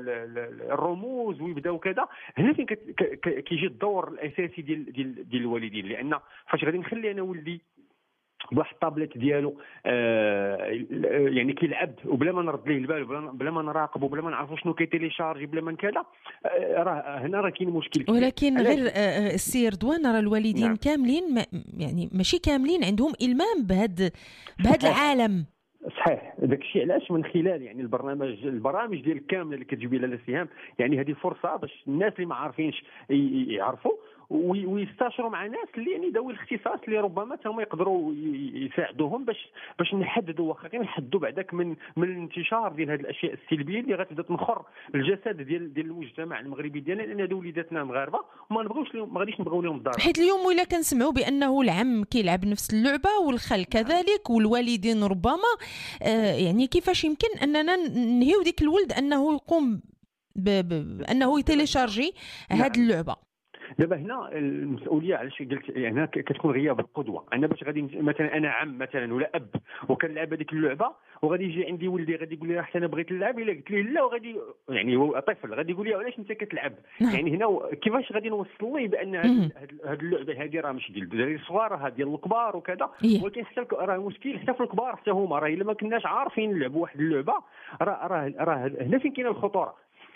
Speaker 4: الرموز ويبداو كذا. هنا فين كيجي الدور الاساسي ديال ديال ديال الوالدين، لان فاش غادي نخلي انا ولدي بواحد الطابلت ديالو آه يعني كيلعب وبلا ما نرد ليه البال، بلا ما نراقب، وبلا ما نعرفوا شنو كيتيليشارجي، بلا ما كذا، آه راه هنا راه كاين مشكل كبير.
Speaker 2: ولكن غير آه السي رضوان، راه الوالدين نعم. كاملين ما يعني ماشي كاملين عندهم إلمام بهذا بهذا العالم.
Speaker 4: صحيح، داك الشيء علاش من خلال يعني البرنامج البرامج ديال كامله اللي كتجيب لها السهام، يعني هذه فرصه باش الناس اللي ما عارفينش يعرفوا ويستشروا مع ناس اللي يعني ذوي الاختصاص اللي ربما هم يقدروا يساعدوهم باش باش نحددوا واخا غير نحدوا بعداك من من الانتشار ديال هذه الاشياء السلبيه اللي غتبدا تنخر الجسد ديال ديال المجتمع المغربي ديالنا، لان هذو وليداتنا مغاربه وما نبغيوش لهم، ما غاديش نبغيو لهم الضرر.
Speaker 2: حيت اليوم ولا كنسمعوا بانه العم كيلعب نفس اللعبه والخال كذلك والوالدين ربما آه يعني كيفاش يمكن اننا نهيو ديك الولد انه يقوم بانه يتيليشارجي هذه اللعبه.
Speaker 4: دابا هنا المسؤوليه علاش قلت يعني هنا كتكون غياب القدوه. انا باش غادي مثلا انا عم مثلا ولا اب وكنلعب هذيك اللعبه، وغادي يجي عندي ولدي غادي يقول لي حتى انا بغيت نلعب، الا قلت ليه لا وغادي يعني هو طفل غادي يقول لي علاش انت كتلعب. يعني هنا كيفاش غادي نوصل ليه بان هذه اللعبه هذه راه ماشي ديال الدراري الصغار، راه ديال الكبار وكذا. ولكن حتى راه مشكل حتى في الكبار حتى هما، راه الا ما كناش عارفين نلعبوا واحد اللعبه راه راه راه هنا فين كاينه الخطوره.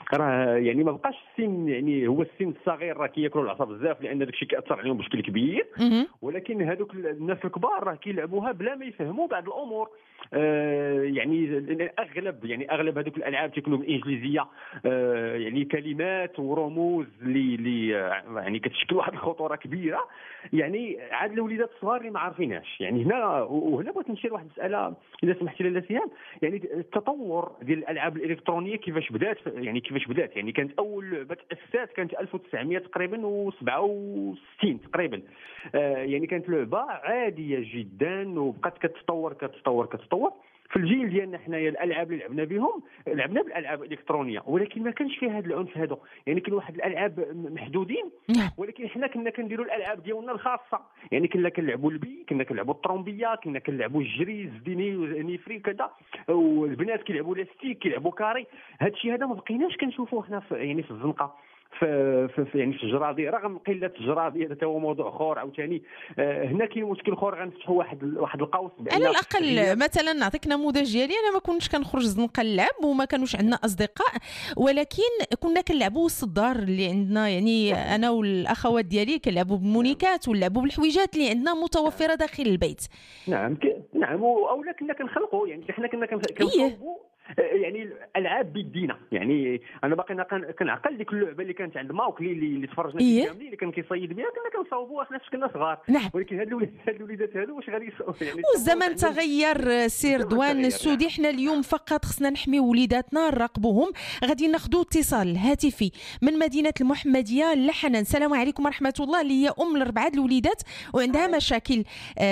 Speaker 4: راه يعني ما بقاش السن، يعني هو السن الصغير راه كياكلوا العصا بزاف لان داك الشيء كيأثر عليهم بشكل كبير، ولكن هذوك الناس الكبار راه كيلعبوها بلا ما يفهموا بعض الامور. آه يعني اغلب يعني اغلب هذوك الالعاب تيكونوا بالانجليزيه، آه يعني كلمات ورموز اللي اللي يعني كتشكل واحد الخطوره كبيره، يعني عاد الوليدات الصغار اللي ما عارفينهاش. يعني هنا وهنا بغيت نشير واحد المساله اذا سمحتي لي سيام، يعني التطور ديال الالعاب الالكترونيه كيفاش بدات، يعني كيفاش بدات يعني كانت اول لعبه تاسست كانت ألف وتسعمائة تقريبا وسبعة وستين تقريبا. آه يعني كانت لعبه عاديه جدا وبقات كتطور كتطور كتطور. في الجيل ديالنا حنايا الالعاب اللي لعبنا بهم لعبنا بالالعاب الالكترونيه، ولكن ما كانش فيها هذا العنف هذا. يعني كاين واحد الالعاب محدودين، ولكن حنا كنا كنديروا الالعاب ديالنا الخاصه. يعني كنا كنلعبوا البي، كنا كنلعبوا الطرومبيه، كنا كنلعبوا الجري زديني نيفري كذا، والبنات كيلعبوا لاستيك كيلعبوا كاري. هذا الشيء هذا ما بقيناش كنشوفوه هنا في يعني في الزنقه في, في يعني في الجرادي، رغم قله الجرادي هذا هو موضوع اخر عاوتاني. آه هنا كاين مشكل اخر غنفتحوا واحد واحد القوس.
Speaker 2: على الاقل مثلا نعطيك نموذج ديالي، انا ما كنتش كنخرج زنقه نلعب وما كانوش عندنا اصدقاء، ولكن كنا كنلعبوا وسط الدار اللي عندنا. يعني انا والاخوات ديالي كنلعبوا بالمونيكات ونلعبوا بالحويجات اللي عندنا متوفره داخل البيت.
Speaker 4: نعم نعم اولا كنا كنخلقوا، يعني حنا كنا كنصاوبوا يعني الالعاب بيدينا. يعني انا باقي كنعقل ديك اللعبه اللي كانت عند ماوكلي اللي تفرجنا فيها كاملين اللي كان كيصيد بها، كنا كنصاوبوها حنا كنا صغار.
Speaker 2: نعم.
Speaker 4: ولكن هاد الوليدات هاد الوليدات هادو واش غادي يعني
Speaker 2: والزمن تغير سير دوان السودي. حنا اليوم فقط خصنا نحميو وليداتنا نراقبوهم. غادي ناخذوا اتصال هاتفي من مدينه المحمديه لحنان. السلام عليكم ورحمه الله. اللي هي ام لاربعه الوليدات وعندها مشاكل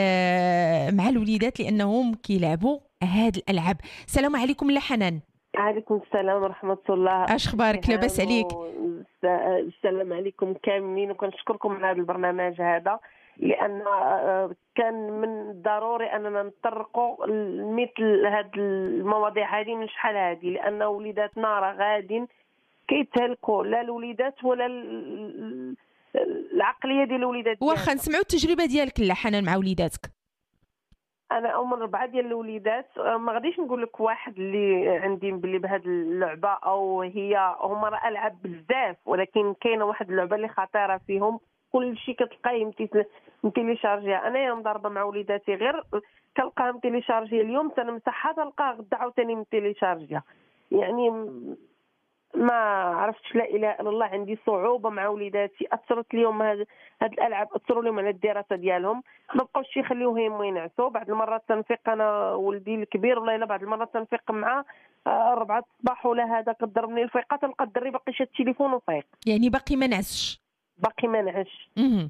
Speaker 2: آه مع الوليدات لانهم كيلعبوا هاد الالعاب. السلام عليكم لحنان.
Speaker 6: عليكم السلام ورحمه الله.
Speaker 2: اش اخبارك؟ لاباس عليك؟
Speaker 6: السلام عليكم كاملين، وكنشكركم على هذا البرنامج هذا، لان كان من الضروري اننا نطرقوا مثل هذه المواضيع هذه من شحال هذه، لان وليداتنا راه غادين كيتهلكوا، لا الوليدات ولا العقليه ديال الوليدات.
Speaker 2: واخا نسمعوا التجربه ديالك لحنان مع وليداتك.
Speaker 6: انا ام ربعه ديال الوليدات، ما غاديش نقول لك واحد اللي عندي بلي بهذه اللعبه او هي هما راه العاب بزاف، ولكن كاينه واحد اللعبه اللي خطيره فيهم، كل شيء كتلقاي متيليشارجيها. انايا مضاربه مع وليداتي غير كنلقاها متيليشارجيه اليوم تنمسحها تلقاها غدا عاوتاني متيليشارجيه. يعني ما عرفتش، لا اله الا الله، عندي صعوبه مع وليداتي. اثرت اليوم هاد هاد الالعاب اثروا لهم على الدراسه ديالهم، ما بقاوش يخليوهم ينعسوا. بعض المرات تنفيق انا ولدي الكبير والله الا بعض المرات تنفيق معاه أربعة الصباح ولا هذا كضربني الفيقه، تلقى الدري باقي شاد التليفون وفيق،
Speaker 2: يعني باقي ما نعسش
Speaker 6: باقي ما نعسش.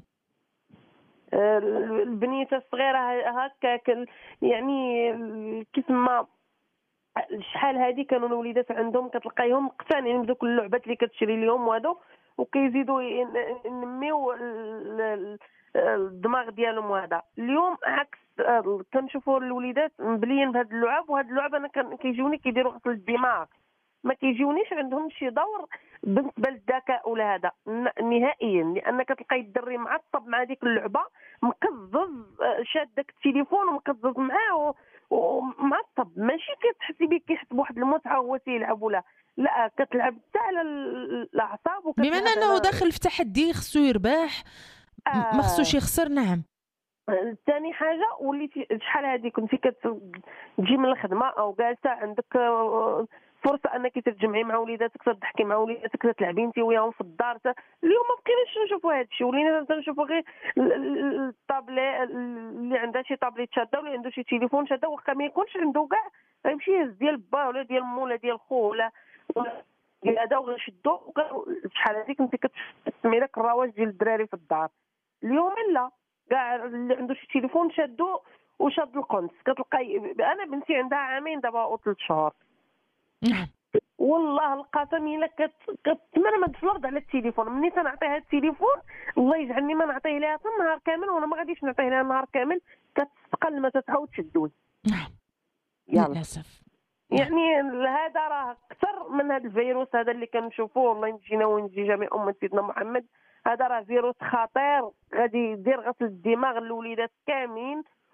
Speaker 6: البنيته الصغيره هكا يعني كيسمى شحال هذه كانوا الوليدات عندهم كتلقايهم مقتنعين بدوك اللعبات اللي كتشري لهم وهذو، وكيزيدوا ينميو الدماغ ديالهم. وهذا اليوم عكس، كنشوفوا الوليدات مبليين بهاد اللعب، وهاد اللعب انا كيجوني كيديروا غسل الدماغ، ما كيجونيش عندهم شي دور بالنسبه للذكاء ولا هذا نهائيا، لان كتلقاي الدري معصب مع ديك اللعبه، مكزز شاد داك التليفون ومكزز معاه ومعصب، ماشي كتحسي بيه كيحس بواحد المتعه وهو تيلعب ولا لا، كتلعب حتى على الاعصاب.
Speaker 2: بما انه داخل في تحدي خصو يربح، ما خصوش يخسر. نعم.
Speaker 6: ثاني حاجه وليتي شحال هذه كنتي كتجي من الخدمه او جالسه عندك فرصه انك تتجمعي مع وليداتك، تضحكي مع وليداتك، تلعبي انت وياهم في الدار. اليوم ما بقيناش نشوفوا هذا الشيء، ولينا تنشوفوا غير الطابلي اللي عندها شي طابليت شاده ولا عنده شي تليفون شاده، واخا ما يكونش عنده كاع يمشي يهز ديال با ولا ديال مو ولا ديال خو ولا ديال هذا وغنشدو. شحال هذيك كنتي كتسمعي داك الرواج ديال الدراري في الدار. اليوم لا، كاع اللي عنده شي تليفون شادو وشاد القنص. كتلقاي انا بنتي عندها عامين دابا وثلاث شهور.
Speaker 2: نعم.
Speaker 6: والله القسم الا كتمرمد في الارض على التليفون. مني تنعطيها التليفون الله يجعلني ما نعطيه لها حتى النهار كامل، وانا ما غاديش نعطيه لها النهار كامل، كتسقل ما تتعاود تشدوي.
Speaker 2: نعم للاسف.
Speaker 6: يعني هذا راه اكثر من هذا الفيروس هذا اللي كنشوفوه. الله ينجينا وينجي جميع امه سيدنا محمد. هذا راه فيروس خطير غادي يدير غسل الدماغ للوليدات كاملين،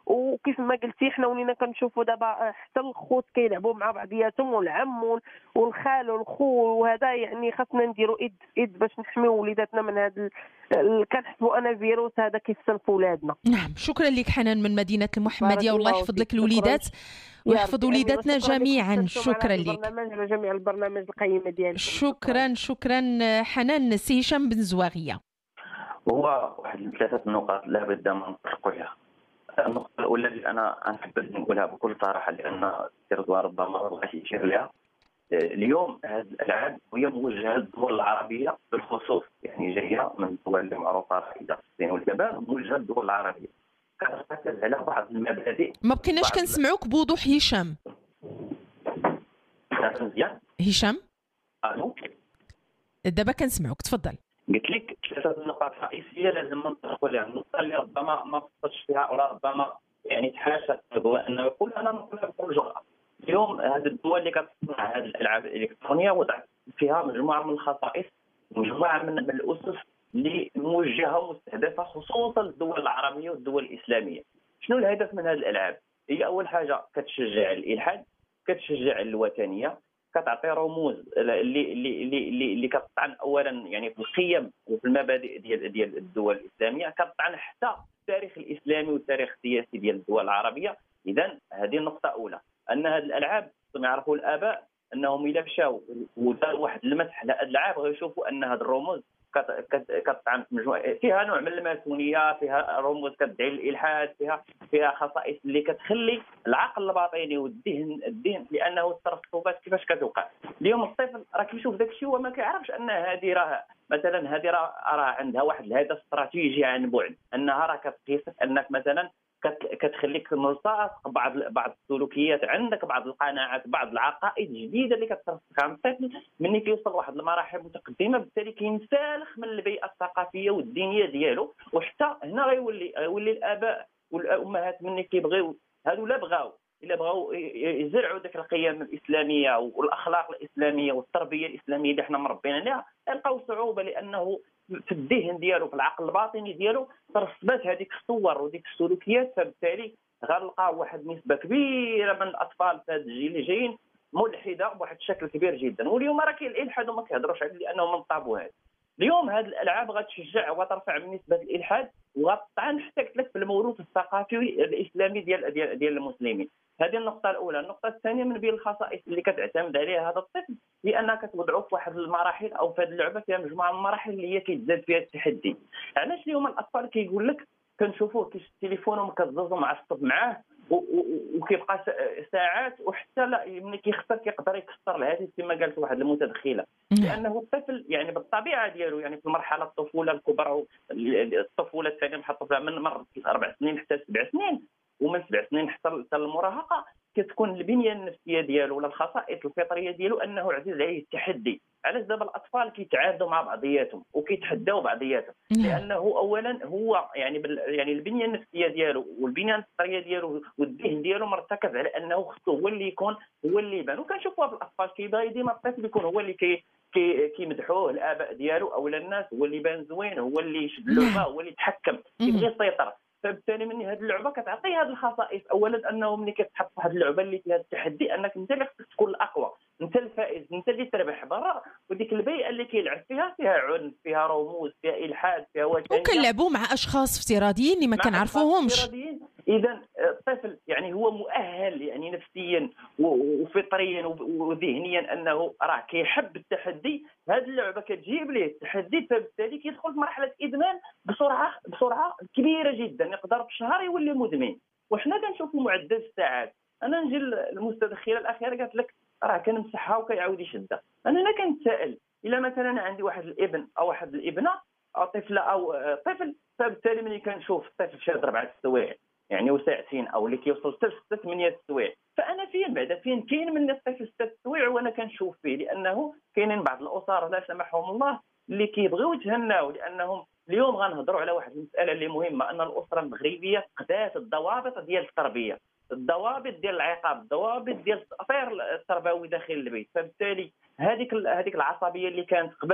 Speaker 6: وكيف ما قلتي حنا ولينا كنشوفوا دابا حتى الخوت كيلعبوا مع بعضياتهم والعم والخال والخو، وهذا يعني خاصنا نديروا ايد ايد باش نحميو وليداتنا من هذا ال... كنحسبوا انا فيروس هذا كيفتن ولادنا.
Speaker 2: نعم، شكرا لك حنان من مدينه المحمديه، والله يحفظ لك الوليدات ويحفظ وليداتنا جميعا. شكرا لك.
Speaker 6: البرنامج وجميع البرنامج القيمه ديالكم.
Speaker 2: شكرا شكرا حنان. سي هشام بن زواغيه.
Speaker 3: هو واحد من ثلاثه نقاط لابد من نطرقها. النقطه الاولى اللي انا نحب نقولها بكل صراحه لان رضوان ربما ما بغاش يشير لها. اليوم هذه الالعاب هي موجهه للدول العربيه بالخصوص، يعني جايه من الدول اللي معروفه رائده في الصين واليابان، موجهه للدول العربيه كتركز على بعض المبادئ.
Speaker 2: ما بقيناش كنسمعوك بوضوح هشام.
Speaker 3: مزيان
Speaker 2: هشام
Speaker 3: الو
Speaker 2: دابا كنسمعوك، تفضل.
Speaker 3: قلت لك ثلاثه نقاط رئيسيه لازم نطرقوا عليها. النقطه اللي ربما ما فصلتش فيها ولا ربما يعني تحاشى هو انه يقول انا نقولها بكل جرأه. اليوم هذه الدول اللي كتصنع هذه الالعاب الالكترونيه وضعت فيها مجموعه من الخصائص، مجموعه من الاسس اللي موجهه ومستهدفه خصوصا للدول العربيه والدول الاسلاميه. شنو الهدف من هذه الالعاب؟ هي اول حاجه كتشجع الالحاد، كتشجع الوثنيه، كتعطي رموز اللي اللي اللي اللي كتطعن اولا يعني في القيم وفي المبادئ ديال ديال الدول الاسلاميه، كتطعن حتى التاريخ الاسلامي والتاريخ السياسي ديال الدول العربيه. اذا هذه النقطه الاولى، ان هذه الالعاب كما يعرفوا الاباء انهم الا مشاو وداروا واحد المسح على هذه الالعاب غيشوفوا ان هذه الرموز كتطعن في مجموعه فيها نوع من الماسونيه، فيها رموز كتدعي للالحاد، فيها فيها خصائص اللي كتخلي العقل الباطني والذهن الذهن لانه الترسبات كيفاش كتوقع. اليوم الطفل راه كيشوف داك الشيء وما كيعرفش ان هذه راه مثلا هذه راه راه عندها واحد الهدف استراتيجي عن بعد، انها راه كتقيسك انك مثلا كتخليك ملتصق بعض بعض السلوكيات عندك، بعض القناعات، بعض العقائد الجديده اللي كترسخ عند الطفل ملي كيوصل لواحد المراحل متقدمه، بالتالي كينسالخ من البيئه الثقافيه والدينيه ديالو. وحتى هنا غيولي غيولي الاباء والامهات ملي كيبغيو هادو لا بغاو الا بغاو يزرعوا ذاك القيم الاسلاميه والاخلاق الاسلاميه والتربيه الاسلاميه اللي حنا مربيين عليها، يلقاو صعوبه لانه في الذهن ديالو في العقل الباطني ديالو ترسبات هذيك الصور وديك السلوكيات، فبالتالي غنلقاو واحد النسبه كبيره من الاطفال في هذا الجيل اللي جايين ملحده بواحد الشكل كبير جدا. واليوم راه كاين الالحاد وما كيهضروش عليه لانه من الطابوهات. اليوم هذه الالعاب غتشجع وترفع من نسبه الالحاد وغتطعن حتى قلت لك في الموروث الثقافي الاسلامي ديال ديال ديال المسلمين. هذه النقطه الاولى. النقطه الثانيه من بين الخصائص اللي كتعتمد عليها هذا الطفل هي انك كتوضعوا في واحد المراحل او في هذه اللعبه فيها مجموعه من المراحل اللي هي كيتزاد فيها التحدي. علاش اليوم الاطفال كيقول لك كنشوفوه كيش التليفون ومكززو معصب معاه وكيبقى ساعات وحتى لا ملي كيخسر كيقدر يكسر الهاتف كما قالت واحد المتدخله، لانه الطفل يعني بالطبيعه ديالو يعني في المرحله الطفوله الكبرى الطفوله الثانيه بحال الطفله من مر اربع سنين حتى سبع سنين ومن سبع سنين حتى المراهقه كتكون البنيه النفسيه ديالو ولا الخصائص الفطريه ديالو انه عزيز عليه التحدي. علاش دابا الاطفال كيتعاردوا مع بعضياتهم وكيتحداو بعضياتهم؟ لانه اولا هو يعني بال... يعني البنيه النفسيه ديالو والبنيه الفطريه ديالو والذهن ديالو مرتكز على انه خصو هو اللي يكون هو اللي يبان. وكنشوفوها في الاطفال كيبغي ديما الطفل يكون هو اللي كي كي كيمدحوه الاباء ديالو اولا الناس، هو اللي بان زوين، هو اللي يشد اللعبه، هو اللي يتحكم، كيبغي يسيطر. فبالتالي من هذه اللعبه كتعطي هذه الخصائص. اولا انه ملي كتحط في هذه اللعبه اللي فيها التحدي انك انت اللي خصك تكون الاقوى، انت الفائز، انت اللي تربح برا. وديك البيئه اللي كيلعب فيها فيها عنف، فيها رموز، فيها الحاد، فيها وثنيه،
Speaker 2: وكنلعبوا مع اشخاص افتراضيين اللي ما كنعرفوهمش.
Speaker 3: اذا الطفل يعني هو مؤهل يعني نفسيا وفطريا وذهنيا انه راه كيحب التحدي. هذه اللعبه كتجيب ليه التحدي، فبالتالي كيدخل في مرحله ادمان بسرعه بسرعه كبيره جدا، يقدر في شهر يولي مدمن. وحنا كنشوفوا معدل الساعات. انا نجي المستدخله الاخيره قالت لك راه كنمسحها وكيعاود يشدها. انا انا كنتسائل الا مثلا عندي واحد الابن او واحد الابنه او طفله او طفل، فبالتالي ملي كنشوف الطفل شاد اربعه السوايع يعني وساعتين او اللي كيوصل حتى ستة ثمانية السوايع، فانا فين بعدا فين كاين من الطفل ستة السوايع وانا كنشوف فيه؟ لانه كاينين بعض الاسر لا سمحهم الله اللي كيبغيو يتهناو، لانهم اليوم غنهضروا على واحد المساله اللي مهمه، ان الاسره المغربيه فقدات الضوابط ديال التربيه، الضوابط ديال العقاب، الضوابط ديال التاثير التربوي داخل البيت. فبالتالي هذيك هذيك العصبيه اللي كانت قبل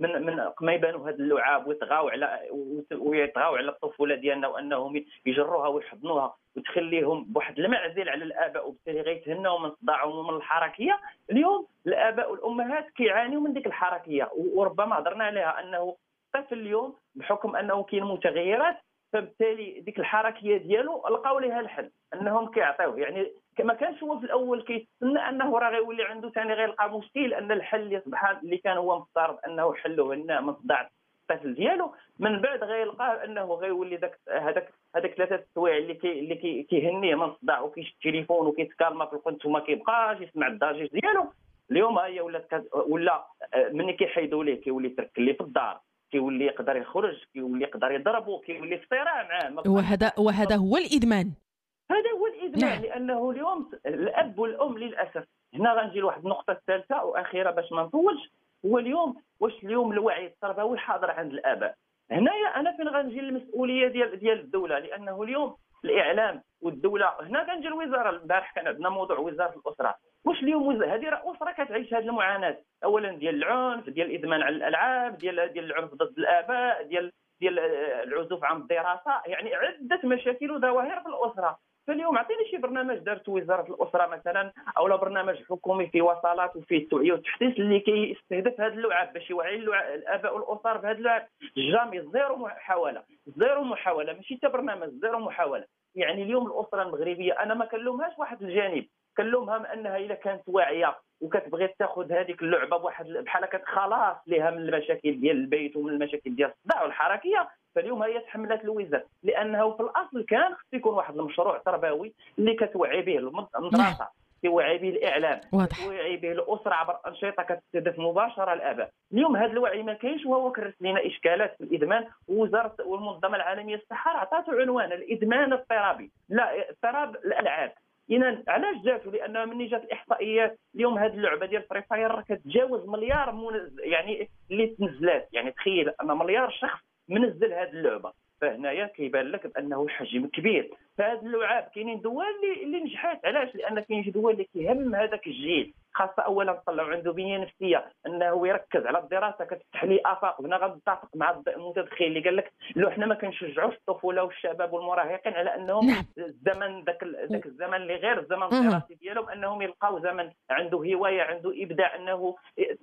Speaker 3: من من ما يبانوا هاد اللعاب ويطغاو على ويطغاو على الطفوله ديالنا وانهم يجروها ويحضنوها وتخليهم بواحد المعزل على الاباء وبالتالي غيتهناو من صداعهم ومن الحركيه. اليوم الاباء والامهات كيعانيوا من ديك الحركيه، وربما هضرنا عليها انه الطفل اليوم بحكم انه كاين متغيرات فبالتالي ديك الحركيه ديالو لقاو ليها الحل انهم كيعطيوه. يعني ما كانش هو في الاول كيتسنى انه راه غيولي عنده ثاني غيلقى مشكل ان الحل اللي صبح اللي كان هو مفترض انه حله انه من صداع الطفل ديالو من بعد غيلقاه انه غيولي داك هذاك هذاك ثلاثه السوايع اللي كي اللي كي كيهنيه من صداع وكيشد التليفون وكيتكالما في القنت وما كيبقاش يسمع الضجيج ديالو. اليوم ها هي ولات ولا ملي كيحيدوا ليه كيولي يترك ليه في الدار، كيولي يقدر يخرج، كيولي يقدر يضربه، كيولي في صراع معاه.
Speaker 2: وهذا وهذا هو الادمان.
Speaker 3: هذا هو الادمان. نعم. لانه اليوم الاب والام للاسف هنا غنجي لواحد النقطه الثالثه واخيره باش ما نطولش. هو اليوم واش اليوم الوعي التربوي حاضر عند الاباء؟ هنايا انا فين غنجي للمسؤوليه ديال ديال الدوله، لانه اليوم الاعلام والدوله هنا كنجي الوزاره. البارح كان عندنا موضوع وزاره الاسره. واش اليوم هذه راه اسره كتعيش هذه المعاناه اولا ديال العنف، ديال الادمان على الالعاب، ديال ديال العنف ضد الاباء، ديال ديال العزوف عن الدراسه، يعني عده مشاكل وظواهر في الاسره. فاليوم اعطيني شي برنامج دارت وزاره الاسره مثلا او لا برنامج حكومي في وصالات وفي التوعيه والتحديث اللي كيستهدف هذا اللعاب باش يوعي الاباء والاسر بهذا اللعاب. جامي زيرو محاوله، زيرو محاوله، ماشي حتى برنامج، زيرو محاوله. يعني اليوم الاسره المغربيه انا ما كنلومهاش واحد الجانب، كنلومها من انها الا كانت واعيه وكتبغي تاخذ هذيك اللعبه بواحد بحال كتخلص ليها من المشاكل ديال البيت ومن المشاكل ديال الصداع والحركيه، فاليوم هي تحملت الوزاره. لانه في الاصل كان خص يكون واحد المشروع تربوي اللي كتوعي به المدرسه، كيوعي به الاعلام، كيوعي به الاسره عبر انشطه كتستهدف مباشره الاباء. اليوم هذا الوعي ما كاينش وهو كرس لنا اشكالات في الادمان. ووزاره والمنظمه العالميه للصحه عطاته عنوان الادمان الاضطرابي، لا اضطراب الالعاب. إذا علاش جاتو؟ لأن من جات الإحصائيات اليوم هذه اللعبة ديال فري فاير كتجاوز مليار منز... يعني اللي تنزلات. يعني تخيل أن مليار شخص منزل هذه اللعبة، فهنايا كيبان لك بأنه حجم كبير. فهذه اللعاب كاينين دول اللي, اللي نجحات. علاش؟ لأن كاين شي دول اللي كيهم هذاك الجيل، خاصة أولا طلعوا عنده بنية نفسية أنه يركز على الدراسة، كتفتح ليه آفاق. هنا غنتفق مع المتدخل اللي قال لك لو حنا ما كنشجعوش الطفولة والشباب والمراهقين على أنهم نعم. الزمن ذاك ذاك الزمن اللي غير الزمن الدراسي ديالهم أنهم يلقاو زمن عنده هواية، عنده إبداع. أنه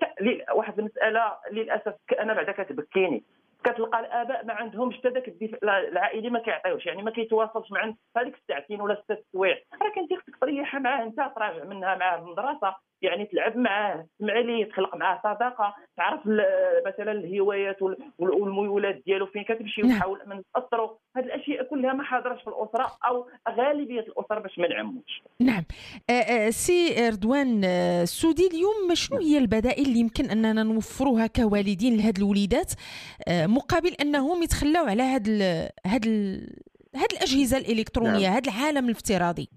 Speaker 3: واحد المسألة للأسف أنا بعدا كتبكيني، كتلقى الاباء ما عندهمش حتى داك الدفء العائلي، ما كيعطيوش، يعني ما كيتواصلش مع هذيك الساعتين ولا ست سوايع. راه كنتي خصك تريحها معاه انت، تراجع منها معاه في المدرسه، يعني تلعب معاه، تسمع ليه، تخلق معاه صداقه، تعرف مثلا الهوايات والميولات ديالو فين كتمشي، وتحاول من تاثروا. هذه الاشياء كلها ما حاضرش في الاسره او غالبيه الاسر باش ما نعموش.
Speaker 2: نعم. آه سي رضوان السودي، اليوم شنو هي البدائل اللي يمكن اننا نوفروها كوالدين لهاد الوليدات آه مقابل انهم يتخلاو على هاد ال هاد ال هاد الاجهزه الالكترونيه؟ نعم. هاد العالم الافتراضي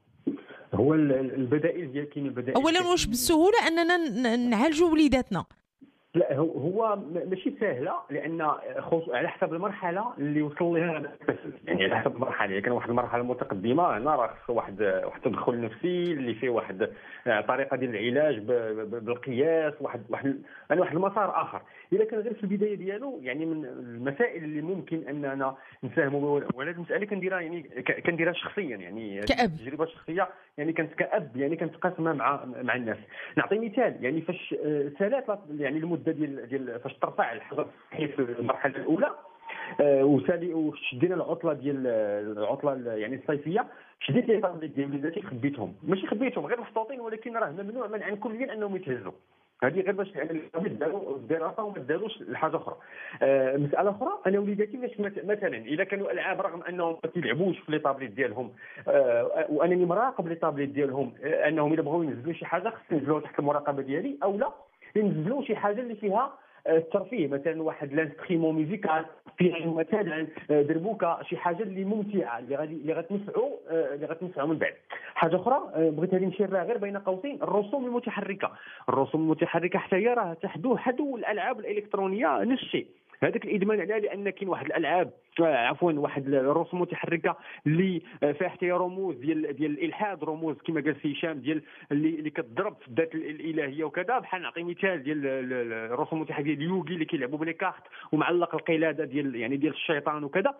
Speaker 4: هو البدائل ديال كاين البدائل. اولا
Speaker 2: واش بالسهوله اننا نعالجوا وليداتنا؟
Speaker 4: لا هو هو ماشي سهله، لان على حسب المرحله اللي وصل لها الطفل. يعني على حسب المرحله، يعني كان واحد المرحله متقدمه هنا راه خص واحد واحد التدخل نفسي اللي فيه واحد طريقه ديال العلاج بالقياس، واحد واحد يعني واحد المسار اخر. الا كان غير في البدايه ديالو، يعني من المسائل اللي ممكن اننا نفهموا، وهذه المساله كنديرها يعني كنديرها شخصيا، يعني
Speaker 2: كأب
Speaker 4: تجربه شخصيه، يعني كنت كأب يعني كنتقاسمها مع مع الناس. نعطي مثال، يعني فاش سالات يعني المده ديال ديال فاش ترفع الحظر الصحي في المرحله الاولى، آه وسالي وشدينا العطله ديال العطله يعني الصيفيه، شديت لي طابليت ديال وليداتي خبيتهم، ماشي خبيتهم غير محطوطين، ولكن راه ممنوع منعا كليا انهم يتهزوا. هذه غير باش يعني داروا الدراسه وما داروش لحاجه اخرى. آه مساله اخرى، انا وليداتي مثلا اذا كانوا العاب رغم انهم ما كيلعبوش في لي طابليت ديالهم، آه وانني مراقب لي طابليت ديالهم، آه انهم اذا بغاو ينزلوا شي حاجه خص ينزلوها تحت المراقبه ديالي، او لا ينزلوا شي حاجه اللي فيها الترفيه، مثلا واحد لانستريمون ميوزيكال، بيانو مثلا، دربوكه، شي حاجه اللي ممتعه اللي غادي اللي غتنفعوا اللي غتنفعوا من بعد. حاجه اخرى بغيت هذه نشير لها غير بين قوسين، الرسوم المتحركه. الرسوم المتحركه حتى هي راه تحدو حدو الالعاب الالكترونيه نفس الشيء. هذاك الادمان علاه لان كاين واحد الالعاب عفوا واحد الرسوم متحركه اللي فيها حتى رموز ديال ديال الالحاد، رموز كما قال سي هشام ديال اللي اللي كتضرب في الذات الالهيه وكذا. بحال نعطي مثال ديال الرسوم المتحركه ديال اليوغي اللي كيلعبوا بلي كارت ومعلق القلاده ديال يعني ديال الشيطان وكذا.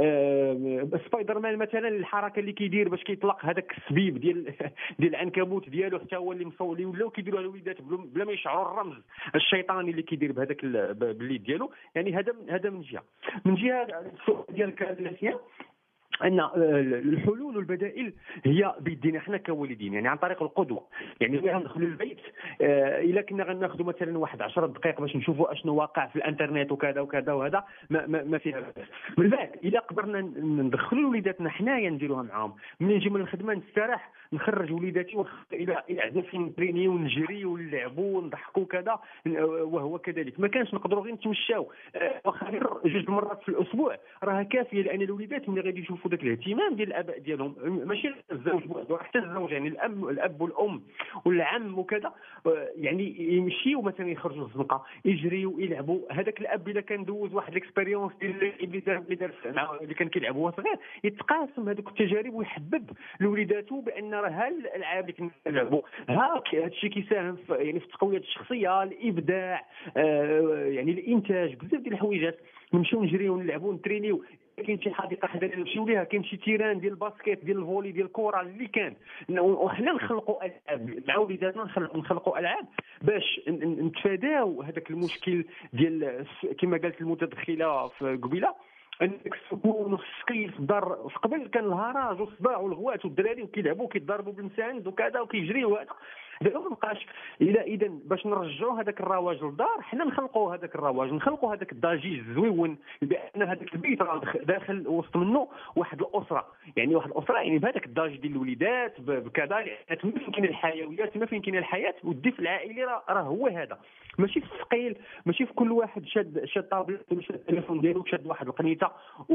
Speaker 4: أه سبايدر مان مثلا الحركه اللي كيدير باش كيطلق هذاك السبيب ديال ديال العنكبوت ديالو حتى هو اللي مصولي ولاو كيديروها الوليدات بلا ما يشعروا الرمز الشيطاني اللي كيدير بهذاك باليد ديالو. يعني هذا هذا من جهه. من جهه السؤال ديالك الاسئله ان الحلول والبدائل هي بيدينا حنا كوالدين، يعني عن طريق القدوه. يعني ملي غندخلوا للبيت آه الا كنا غناخذوا مثلا واحد عشرة دقائق باش نشوفوا اشنو واقع في الانترنت وكذا وكذا وهذا ما, ما, ما فيها بأس. من بعد الا قدرنا ندخلوا وليداتنا حنايا نديروها معاهم، ملي نجي من الخدمه نستراح نخرج وليداتي الى الى عندنا فين نترينيو ونجريو ونلعبوا ونضحكوا كذا، وهو كذلك. ما كانش نقدروا غير نتمشاو واخا جوج مرات في الاسبوع راه كافيه، لان الوليدات ملي غادي يشوفوا ذاك الاهتمام ديال الاباء ديالهم، ماشي الزوج بوحده حتى الزوج، يعني الاب الاب والام والعم وكذا، يعني يمشيو مثلا يخرجوا للزنقه يجريوا يلعبوا. هذاك الاب اذا كان دوز واحد الاكسبيريونس ديال اللي دار اللي دار اللي كان كيلعب وهو صغير، يتقاسم هذوك التجارب ويحبب لوليداته بان راه ها الالعاب اللي كنلعبوا ها هذا الشيء كيساهم في يعني في تقويه الشخصيه، الابداع، آه يعني الانتاج، بزاف ديال الحويجات. نمشيو نجريو ونلعبوا نترينيو. كاين شي حديقه حدا نمشيو ليها، كاين شي تيران ديال الباسكيت ديال الفولي ديال الكره اللي كان، وحنا نخلقوا العاب مع وليداتنا، نخلقوا العاب باش نتفاداو هذاك المشكل ديال كما قالت المتدخله في قبيله، انك تكون السقي في الدار. قبل كان الهراج والصداع والغوات والدراري وكيلعبوا كيضربوا بالمساند وكذا وكيجريوا وهذا. دابا ما بقاش. الا اذا باش نرجعوا هذاك الرواج للدار حنا نخلقوا هذاك الرواج، نخلقوا هذاك الضجيج الزويون بان هذاك البيت راه داخل وسط منه واحد الاسره، يعني واحد الاسره يعني بهذاك الضجيج ديال الوليدات بكذا، يعني ما فين كاين الحيويات، ما فين كاين الحياه، والدفء العائلي راه هو هذا. ماشي في الثقيل، ماشي في كل واحد شاد شاد طابلت ولا شاد التليفون ديالو شاد واحد القنيته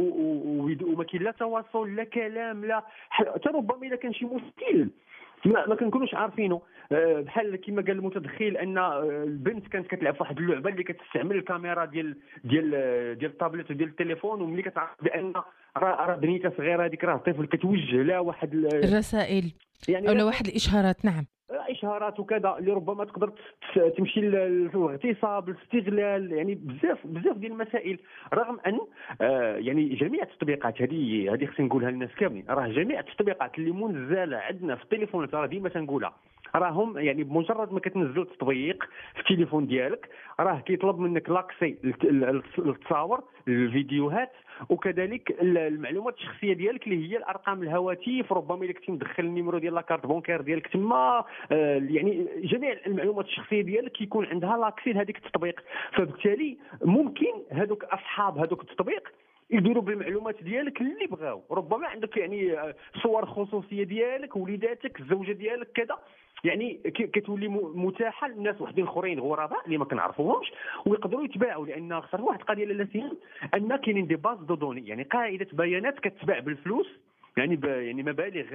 Speaker 4: وما كاين لا تواصل لا كلام لا حتى ربما الا كان شي مشكل ما, ما كنكونوش عارفينه. أه بحال كما قال المتدخل ان البنت كانت كتلعب في واحد اللعبه اللي كتستعمل الكاميرا ديال ديال ديال الطابلت وديال التليفون، وملي كتعرف بان راه راه بنيته صغيره هذيك راه طفل كتوجه لها واحد
Speaker 2: الرسائل يعني او واحد الاشهارات. نعم
Speaker 4: اشهارات وكذا اللي ربما تقدر تمشي للاغتصاب، الاستغلال، يعني بزاف بزاف ديال المسائل. رغم ان آه يعني جميع التطبيقات هذه هذه خصني نقولها للناس كاملين، راه جميع التطبيقات اللي منزله عندنا في التليفونات راه ديما تنقولها راهم يعني بمجرد ما كتنزل التطبيق في التليفون ديالك راه كيطلب منك لاكسي للتصاور الفيديوهات وكذلك المعلومات الشخصيه ديالك اللي هي الارقام الهواتف. ربما الا كنتي مدخل النيميرو ديال لاكارت بونكير ديالك تما آه يعني جميع المعلومات الشخصيه ديالك كيكون عندها لاكسي لهذيك التطبيق. فبالتالي ممكن هذوك اصحاب هذوك التطبيق يديروا بالمعلومات ديالك اللي بغاو. ربما عندك يعني صور خصوصيه ديالك، وليداتك، الزوجه ديالك كذا، يعني كتولي متاحه للناس وحدين اخرين غرباء اللي ما كنعرفوهمش ويقدروا يتباعوا. لان خسر واحد القضيه لا ان كاينين دي باز دو دوني، يعني قاعده بيانات كتباع بالفلوس، يعني يعني مبالغ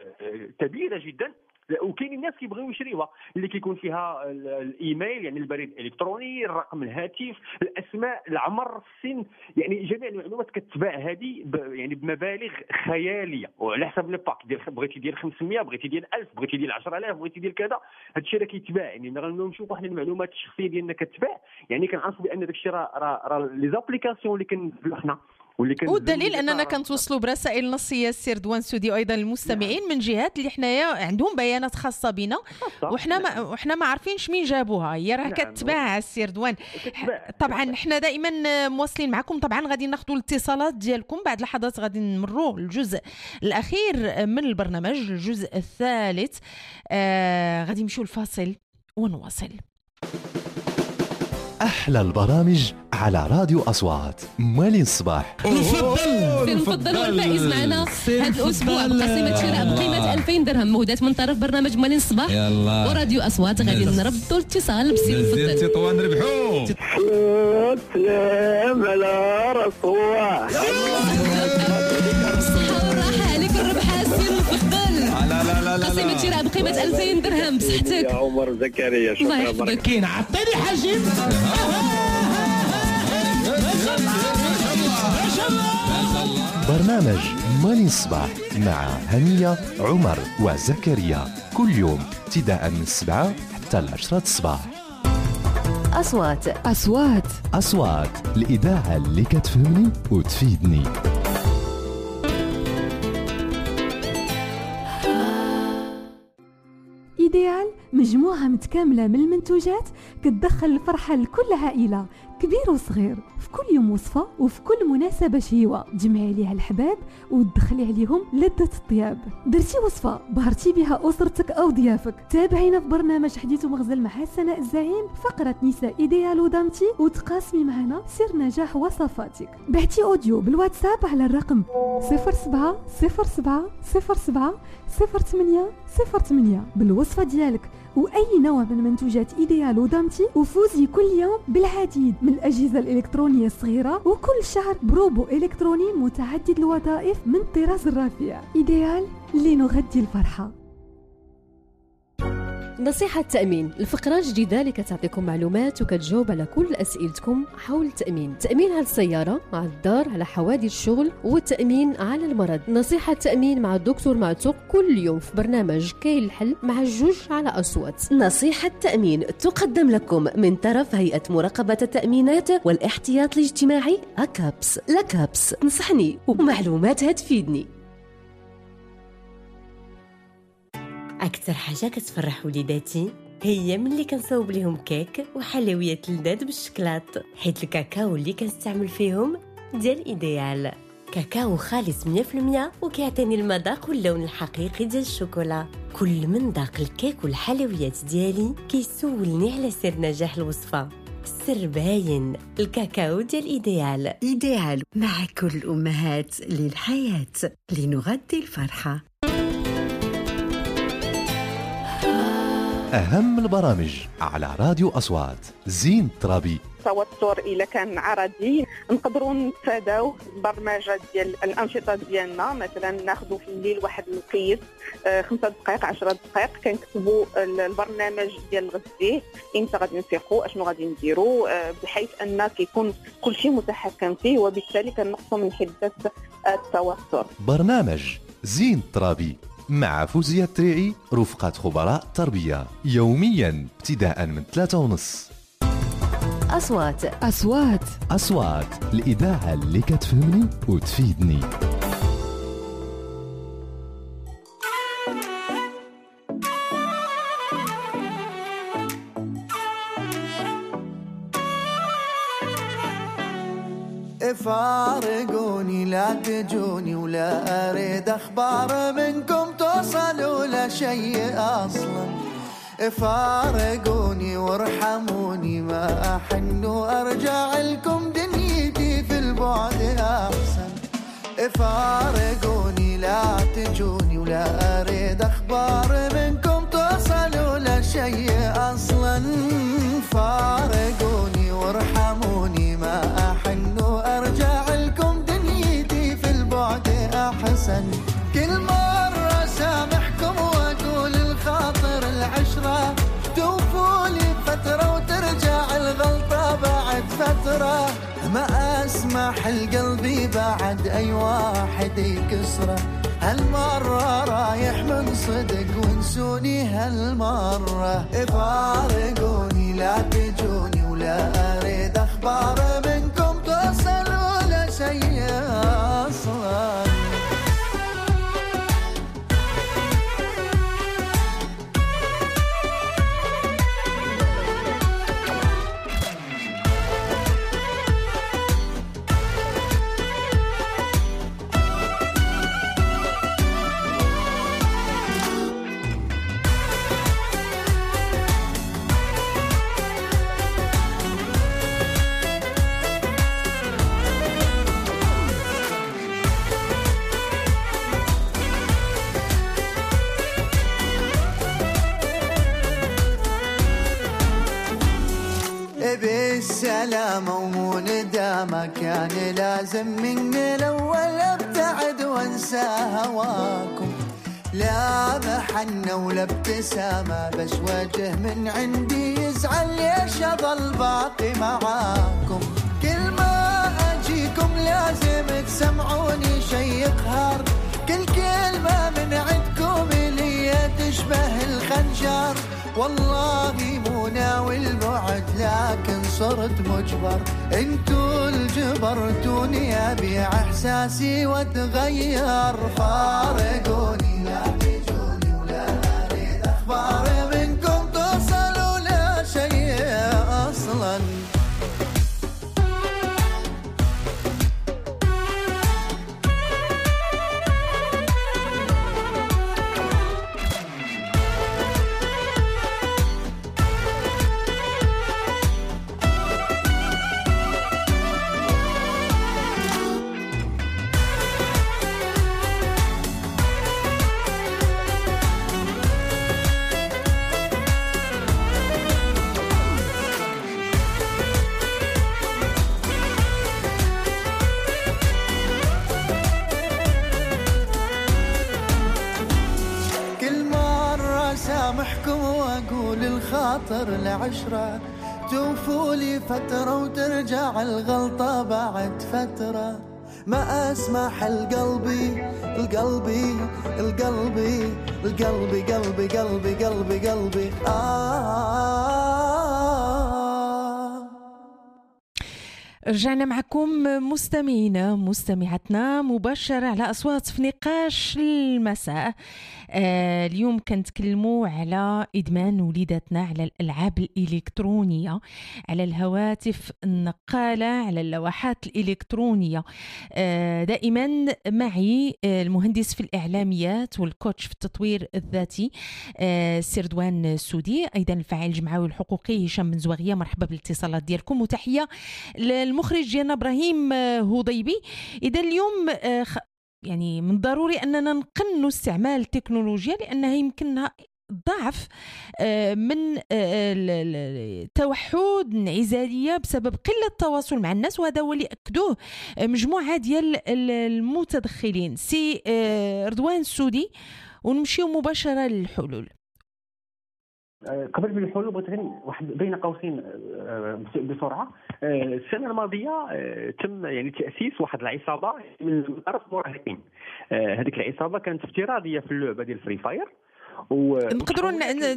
Speaker 4: كبيره جدا، وكاين الناس كيبغيو يشريوها اللي كيكون فيها الايميل يعني البريد الالكتروني، الرقم الهاتف، الاسماء، العمر، السن، يعني جميع المعلومات كتباع هذه يعني بمبالغ خياليه وعلى حسب الباك ديال بغيتي ديال خمسمية، بغيتي ديال ألف، بغيتي ديال عشرة آلاف، بغيتي ديال كذا. هذا الشيء راه كيتباع. يعني ملي غنشوفوا حنا المعلومات الشخصيه ديالنا كتباع يعني كنعرفوا بان داك الشيء راه راه لي زابليكاسيون اللي كننزلوا حنا
Speaker 2: والدليل اننا كنتوصلوا برسائل نصيه السير دوان سودي وايضا المستمعين من جهات اللي حنايا عندهم بيانات خاصه بنا وحنا ما وحنا ما عارفينش مين جابوها. هي راه كتباع السير دوان. طبعا حنا دائما مواصلين معكم. طبعا غادي ناخذوا الاتصالات ديالكم بعد لحظات، غادي نمروا الجزء الاخير من البرنامج، الجزء الثالث. آه غادي نمشيو الفاصل ونواصل.
Speaker 1: أحلى البرامج على راديو أصوات مالين الصباح.
Speaker 14: المفضل المفضل والفائز معنا هذا الأسبوع بقسيمة شراء بقيمة ألفين درهم مهداة من طرف برنامج مالين الصباح وراديو أصوات. غادي نربطوا الاتصال بسي المفضل.
Speaker 19: تطوان ربحوا. سلام على رسول
Speaker 14: الصحة والراحة عليك الربحة السي المفضل. لا لا لا لا قسيمة شراء بقيمة ألفين درهم بصحتك
Speaker 19: يا عمر زكريا.
Speaker 14: شكرا برك.
Speaker 19: كاين عطيني حجم
Speaker 1: برنامج ماني الصباح مع هنية عمر وزكريا كل يوم ابتداء من السبعة حتى العشرة الصباح.
Speaker 15: أصوات
Speaker 1: أصوات أصوات الإذاعة اللي كتفهمني وتفيدني.
Speaker 20: إيديال مجموعة متكاملة من المنتوجات كتدخل الفرحة لكل عائلة كبير وصغير، في كل يوم وصفة وفي كل مناسبة شهيوة تجمعي عليها الحباب وتدخلي عليهم لذة الطياب. درتي وصفة بهرتي بها أسرتك أو ضيافك، تابعينا في برنامج حديث ومغزل مع سناء الزعيم فقرة نساء إيديال ودامتي وتقاسمي معنا سر نجاح وصفاتك. بعتي أوديو بالواتساب على الرقم صفر سبعة صفر سبعة صفر سبعة صفر ثمانية صفر ثمانية بالوصفة ديالك وأي نوع من منتوجات إيديال ودامتي، وفوزي كل يوم بالعديد من الأجهزة الإلكترونية الصغيرة وكل شهر بروبو إلكتروني متعدد الوظائف من الطراز الرفيع. إيديال لنغذي الفرحة.
Speaker 14: نصيحة تأمين، الفقرة الجديدة اللي كتعطيكم معلومات وكتجاوب على كل أسئلتكم حول التأمين. تأمين على السيارة، على الدار، على حوادث الشغل، والتأمين على المرض. نصيحة تأمين مع الدكتور معتوق كل يوم في برنامج كاين الحل مع الجوج على أصوات.
Speaker 15: نصيحة تأمين تقدم لكم من طرف هيئة مراقبة التأمينات والاحتياط الاجتماعي أكابس. لكابس تنصحني ومعلوماتها تفيدني.
Speaker 21: أكثر حاجة كتفرح وليداتي هي ملي كنصاوب لهم كيك وحلويات لذاذ بالشكلاط، حيت الكاكاو اللي كنستعمل فيهم ديال إيديال كاكاو خالص مية في المية وكيعطيني المذاق واللون الحقيقي ديال الشوكولا. كل من ذاق الكيك والحلويات ديالي كيسولني على سر نجاح الوصفة. السر باين، الكاكاو ديال إيديال.
Speaker 22: إيديال مع كل الأمهات للحياة لنغذي الفرحة.
Speaker 1: أهم البرامج على راديو أصوات. زين الترابي.
Speaker 23: التوتر إلا كان عرضي نقدروا نتفاداو البرمجه ديال الانشطه ديالنا. مثلا ناخذوا في الليل واحد المقيس خمسة دقائق عشرة دقائق كنكتبوا البرنامج ديال الغديه، امتى غادي نفيقوا، اشنو غادي نديروا، بحيث ان كيكون كل شيء متحكم فيه وبالتالي كنقصوا من حده التوتر.
Speaker 1: برنامج زين الترابي مع فوزية التريعي رفقة خبراء التربية يوميا ابتداء من ثلاثة ونص.
Speaker 15: أصوات
Speaker 1: أصوات أصوات الإذاعة اللي كتفهمني وتفيدني.
Speaker 24: فارقوني لا تجوني ولا أريد أخبار منكم توصلوا لشيء أصلا. فارقوني وارحموني ما أحن وأرجع لكم دنيتي في البعد أحسن. فارقوني لا تجوني ولا أريد أخبار منكم توصلوا لشيء أصلا. فارقوني وارحموني ما أحن وأرجع لكم دنيتي في البعد أحسن. كل مرة سامحكم وأقول الخاطر العشرة، توفولي فترة وترجع الغلطة بعد فترة. ما أسمح القلبي بعد أي واحد يكسره. هالمرة رايح من صدق وانسوني هالمرة. فارقوني لا تجوني ولا أريد أخبار منكم توصلوا لشيء أصلا. بالسلامة ومو ندامة، كان لازم من الأول أبتعد وانسى هواكم. لا محنة ولا ابتسامة، بس وجه من عندي يزعل ليش أظل باقي معاكم. كل ما أجيك منكم لازم تسمعوني شي يقهر، كل كلمة من عندكم لي تشبه الخنجر. والله مو ناوي البعد لكن صرت مجبر، انتو الجبرتوني ابيع احساسي واتغير. فارقوني لا تجوني ولا اريد اخبار منكم توصل ولا شيء اصلا. الخاطر العشرة توفوا لي فترة وترجع الغلطة بعد فترة. ما أسمح القلبي القلبي القلبي القلبي قلبي قلبي قلبي قلبي آه.
Speaker 2: رجعنا معكم مستمعينا مستمعاتنا مباشرة على أصوات في نقاش المساء. آه اليوم كنتكلموا على إدمان وليداتنا على الألعاب الإلكترونية، على الهواتف النقالة، على اللوحات الإلكترونية. آه دائما معي آه المهندس في الإعلاميات والكوتش في التطوير الذاتي آه سردوان السودي، أيضا الفاعل الجمعوي الحقوقي هشام بن زواغية. مرحبا بالاتصالات ديالكم، وتحية المخرج ديالنا إبراهيم هضيبي. إذا اليوم آه يعني من ضروري أننا نقنن استعمال التكنولوجيا لأنها يمكنها ضعف من التوحد الانعزالية بسبب قلة التواصل مع الناس، وهذا هو اللي أكدوه مجموعة ديال المتدخلين. سي رضوان السودي، ونمشيو مباشرة للحلول.
Speaker 4: قبل من الحلول بغيت غير واحد بين قوسين بسرعه. السنه الماضيه تم يعني تاسيس واحد العصابه من طرف مراهقين. هذيك العصابه كانت افتراضيه في اللعبه ديال فري فاير.
Speaker 2: نقدروا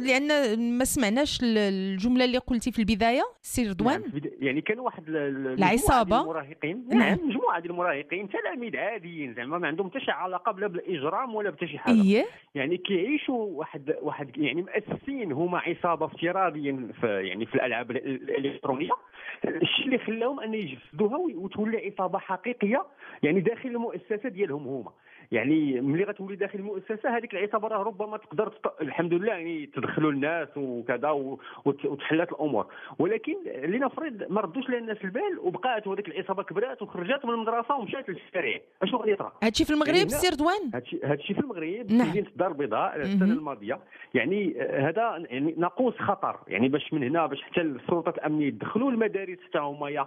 Speaker 2: لان ما سمعناش الجمله اللي قلتي في البدايه سي رضوان.
Speaker 4: يعني كانوا واحد
Speaker 2: العصابه
Speaker 4: المراهقين، نعم مجموعه ديال المراهقين تلاميذ عاديين زعما ما عندهم حتى شي علاقه بلا بالاجرام ولا بتا شي حاجه.
Speaker 2: إيه؟
Speaker 4: يعني كيعيشوا واحد واحد يعني مؤسسين هما عصابه افتراضيا في يعني في الالعاب الالكترونيه. الشيء اللي خلاهم ان يجسدوها وتولي عصابه حقيقيه يعني داخل المؤسسه ديالهم هما. يعني ملي غتولي داخل المؤسسه هذيك العصابه راه ربما تقدر تط... الحمد لله يعني تدخلوا الناس وكذا و... وتحلات الامور، ولكن لنفرض ما ردوش لها الناس البال وبقات هذيك العصابه كبرات وخرجت من المدرسه ومشات للشارع. اشنو غادي يطرا؟
Speaker 2: هادشي في المغرب
Speaker 4: يعني
Speaker 2: سي رضوان؟
Speaker 4: هادشي هادشي في المغرب
Speaker 2: نعم.
Speaker 4: في مدينه الدار البيضاء السنه الماضيه. يعني هذا يعني ناقوس خطر، يعني باش من هنا باش حتى السلطات الامنيه يدخلوا المدارس حتى هما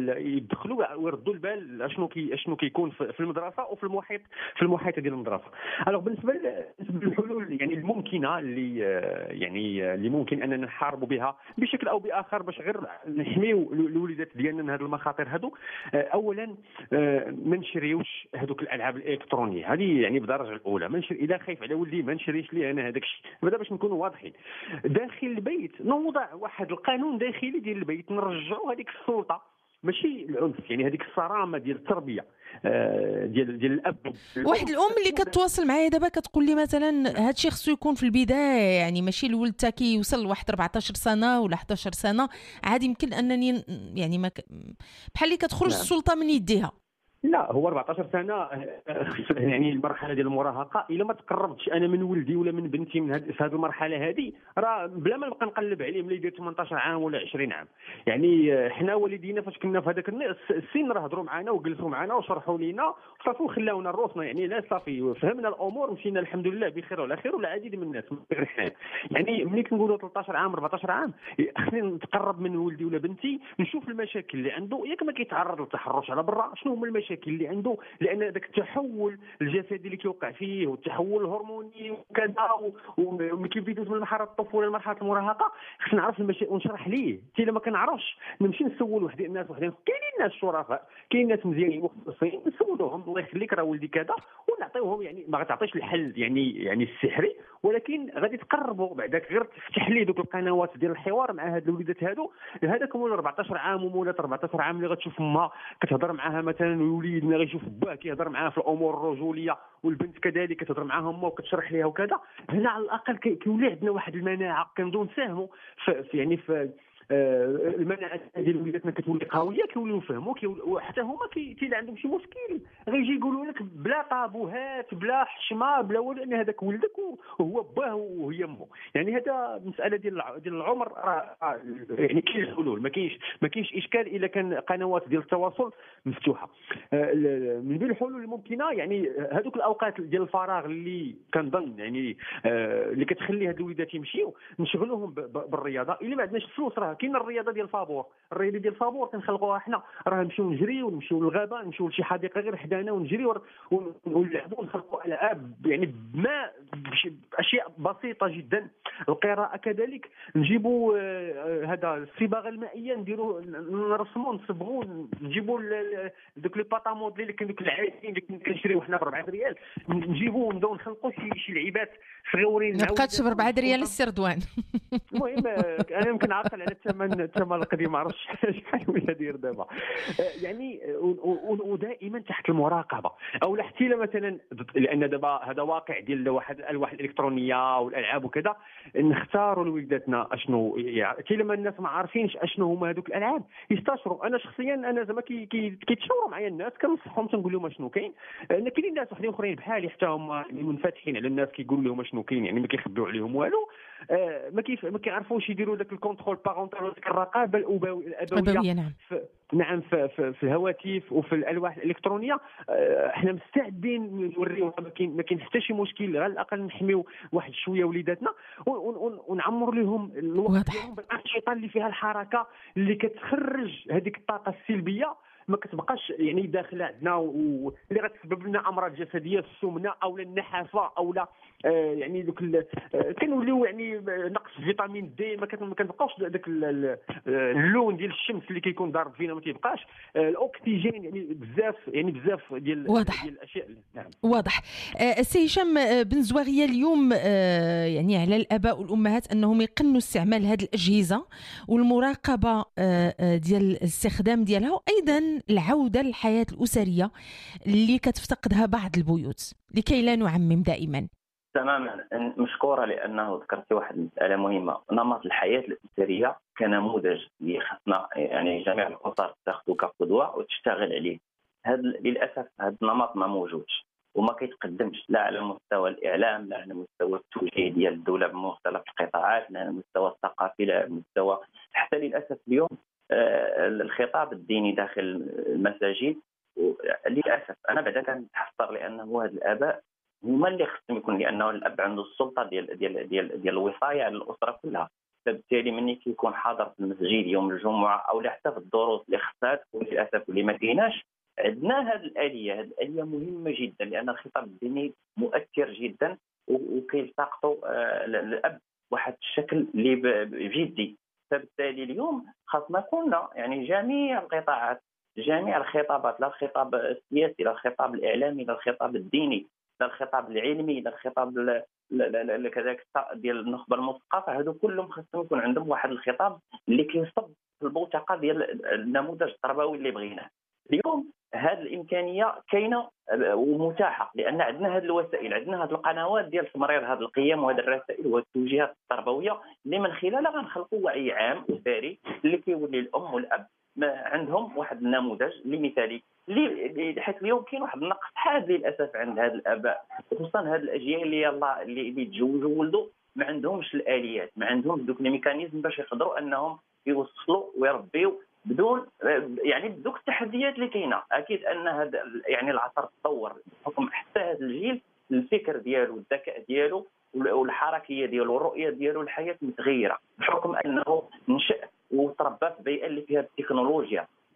Speaker 4: يدخلوا ويردوا البال اشنو كي اشنو كيكون في المدرسه وفي المحيط في المحيط ديال المدرسه. الوغ بالنسبه للحلول يعني الممكنه اللي يعني اللي ممكن اننا نحاربوا بها بشكل او باخر باش غير نحميو الوليدات ديالنا من هذه المخاطر هذو. اولا ما نشريوش هذوك الالعاب الالكترونيه هذه يعني بدرجه الاولى. ما نشري اذا خايف على ولدي ما نشريش ليه انا هذاك الشيء. بدا باش نكونوا واضحين داخل البيت نوضع واحد القانون داخلي ديال البيت نرجعوا هذيك السلطه ماشي العنف، يعني هذيك الصرامه ديال التربيه ديال ديال الاب.
Speaker 2: واحد الام اللي كتواصل معايا دابا كتقول لي مثلا هذا الشيء خصو يكون في البدايه، يعني ماشي الولد تا كيوصل لواحد أربعطاش سنه ولا إحدى عشرة سنه عادي يمكن انني يعني ما ك... بحال اللي كتخرج نعم. السلطه من يديها.
Speaker 4: لا هو أربعطاش سنه يعني المرحله ديال المراهقه الا ما تقربتش انا من ولدي ولا من بنتي من هذه هذه المرحله هذه راه بلا ما نبقى نقلب عليه ملي يدير ثمنطاش عام ولا عشرين عام. يعني حنا والدينا فاش كنا في هذاك السن راه هضروا معنا وجلسوا معنا وشرحوا لينا صافي وخلاونا روسنا يعني لا صافي فهمنا الامور ومشينا الحمد لله بخير وعلى خير والعديد من الناس غير حنا. يعني ملي كنقولوا ثلاطاش عام أربعطاش عام خصني نتقرب من ولدي ولا بنتي نشوف المشاكل اللي عنده، ياك ما كيتعرض للتحرش على برا شنو هما المشاكل المشاكل اللي عنده، لان ذاك التحول الجسدي اللي كيوقع فيه والتحول الهرموني وكذا وملي كيبدا من مرحله الطفوله لمرحله المراهقه خصنا نعرف المشاكل ونشرح ليه. حتى الا ما كنعرفش نمشي نسول واحد الناس وحدين، كاينين ناس شرفاء، كاين ناس مزيانين مختصين، نسولوهم الله يخليك راه ولدي كذا ونعطيوهم، يعني ما غتعطيش الحل يعني يعني السحري، ولكن غادي تقربوا بعداك غير تفتح ليه دوك القنوات ديال الحوار مع هاد الوليدات هادو. هذاك مول أربعطاش عام ومولات أربعطاش عام اللي غتشوف امها كتهضر معاها مثلا، الوليد ملي غيشوف باه كيهضر معاها في الامور الرجوليه، والبنت كذلك كتهضر معاها امها وكتشرح ليها وكذا، هنا على الاقل كيولي عندنا واحد المناعه كنبداو نساهموا في يعني في المناعه ديال وليداتنا كتولي قويه، كيوليو يفهموا، وحتى هما كي اللي عندهم شي مشكل غيجي يقولوا لك بلا طابوهات بلا حشمه بلا والو، لان هذاك ولدك وهو باه وهي امه. يعني هذا مساله ديال ديال العمر راه يعني كاين الحلول، ما كاينش ما كاينش اشكال الا كان قنوات ديال التواصل مفتوحه. من بين الحلول الممكنه يعني هذوك الاوقات ديال الفراغ اللي كنظن يعني اللي كتخلي هاد الوليدات يمشيو نشغلوهم بالرياضه. الا ما عندناش الفلوس راه كاين الرياضه ديال الفابور، الرياضه ديال الفابور كنخلقوها حنا، راه نمشيو نجريو ونمشيو للغابه، نمشيو لشي حديقه غير حدانا ونجريو ونلعبوا ونخلقوا العاب يعني بما باشياء بسيطه جدا. القراءه كذلك، نجيبوا هذا الصباغه المائيه نديروا نرسموا نصبغوا، نجيبوا دوك لي باطامود اللي كانوا العاديين اللي كنا كنشريو حنا ب أربعة ريال، نجيبوا ونبداو نخلقوا شي شي لعيبات صغيورين.
Speaker 2: ما بقاتش ب أربعة ريال السردوان.
Speaker 4: المهم انا يمكن عاقل على الثمن الثمن القديم، ما عرفتش شحال ولا داير دابا يعني. ودائما تحت المراقبه، او حتى مثلا لان دابا هذا واقع ديال واحد الالواح الالكترونيه والالعاب وكذا، نختاروا لوليداتنا اشنو يعني. حتى لما الناس ما عارفينش اشنو هما هذوك الالعاب يستشروا. انا شخصيا انا زعما كي كيتشاوروا معايا الناس كنصحهم تنقول لهم اشنو كاين، لان كاينين ناس وحدين اخرين بحالي حتى هما منفتحين على الناس كيقولوا لهم اشنو كاين، يعني ما كيخبيو عليهم والو، ما كيف ما كيعرفوش يديروا داك الكونترول بارونتال وديك الرقابه الابويه.
Speaker 2: نعم
Speaker 4: في نعم في, في, في الهواتف وفي الالواح الالكترونيه. احنا مستعدين نوريوهم ما كاين ما كاين حتى شي مشكل، على الاقل نحميو واحد شويه وليداتنا ونعمر لهم الوقت ديالهم بالانشطه اللي فيها الحركه اللي كتخرج هذيك الطاقه السلبيه، ما كتبقاش يعني داخله عندنا واللي غتسبب لنا امراض جسديه، السمنه او النحافه او لا آه يعني دوك آه كنوليو يعني نقص فيتامين دي، ما كنبقاوش داك اللون ديال الشمس اللي كيكون ضارب فينا ما كيبقاش، آه الاكسجين يعني بزاف يعني بزاف ديال
Speaker 2: واضح.
Speaker 4: ديال الاشياء. نعم
Speaker 2: واضح. آه سي هشام بن زواغيه، اليوم آه يعني على الاباء والامهات انهم يقنوا استعمال هذه الاجهزه والمراقبه آه ديال الاستخدام ديالها، وايضا العوده للحياه الاسريه اللي كتفتقدها بعض البيوت لكي لا نعمم دائما.
Speaker 3: تماما مشكوره، لانه ذكرتي واحد المساله مهمه. نمط الحياه الاسريه كنموذج اللي خصنا يعني جميع الاسر تاخذه كقدوه وتشتغل عليه. هذا للاسف هذا النمط ما موجودش وما كيتقدمش لا على مستوى الاعلام، لا على مستوى التوجيه ديال الدوله بمختلف القطاعات، لا على المستوى الثقافي، لا على المستوى حتى للاسف اليوم الخطاب الديني داخل المساجد. للاسف انا بعدا كنتحسر لانه هاد الاباء هما اللي خصهم يكون، لانه الاب عنده السلطه ديال ديال ديال ديال الوصايه على الاسره كلها. فبالتالي مني كيكون حاضر في المسجد يوم الجمعه او حتى في الدروس اللي خصها تكون للاسف اللي ما كايناش، عندنا هذه الاليه. هذه الاليه مهمه جدا لان الخطاب الديني مؤثر جدا وكيلتقطوا الاب واحد الشكل اللي جدي. فبالتالي اليوم خاصنا كلنا يعني جميع القطاعات، جميع الخطابات، لا الخطاب السياسي لا الخطاب الاعلامي لا الخطاب الديني لا الخطاب العلمي لا الخطاب كذلك ديال النخبه المثقفه، هادو كلهم خاصهم يكون عندهم واحد الخطاب اللي كيصب في البوتقه ديال النموذج التربوي اللي بغيناه. اليوم هذه الامكانيه كاينه ومتاحه لان عندنا هذه الوسائل، عندنا هذه القنوات ديال تمرير هذه القيم وهذه الرسائل والتوجيهات التربويه اللي من خلالها غنخلقوا وعي عام اسري اللي كيولي الام والاب عندهم واحد النموذج اللي مثالي، اللي حيت اليوم كاين واحد النقص حاد للاسف عند هاد الاباء، خصوصا هاد الاجيال اللي يلاه اللي, اللي تزوجوا ولدوا ما عندهمش الاليات، ما عندهمش دوك الميكانيزم باش يقدروا انهم يوصلوا ويربيوا بدون يعني بدوك التحديات اللي كاينه. اكيد ان هذا يعني العصر تطور بحكم حتى هذا الجيل الفكر ديالو الذكاء ديالو والحركيه ديالو والرؤيه ديالو الحياه متغيره بحكم انه نشأ وتربى في بيئه اللي فيها التكنولوجيا،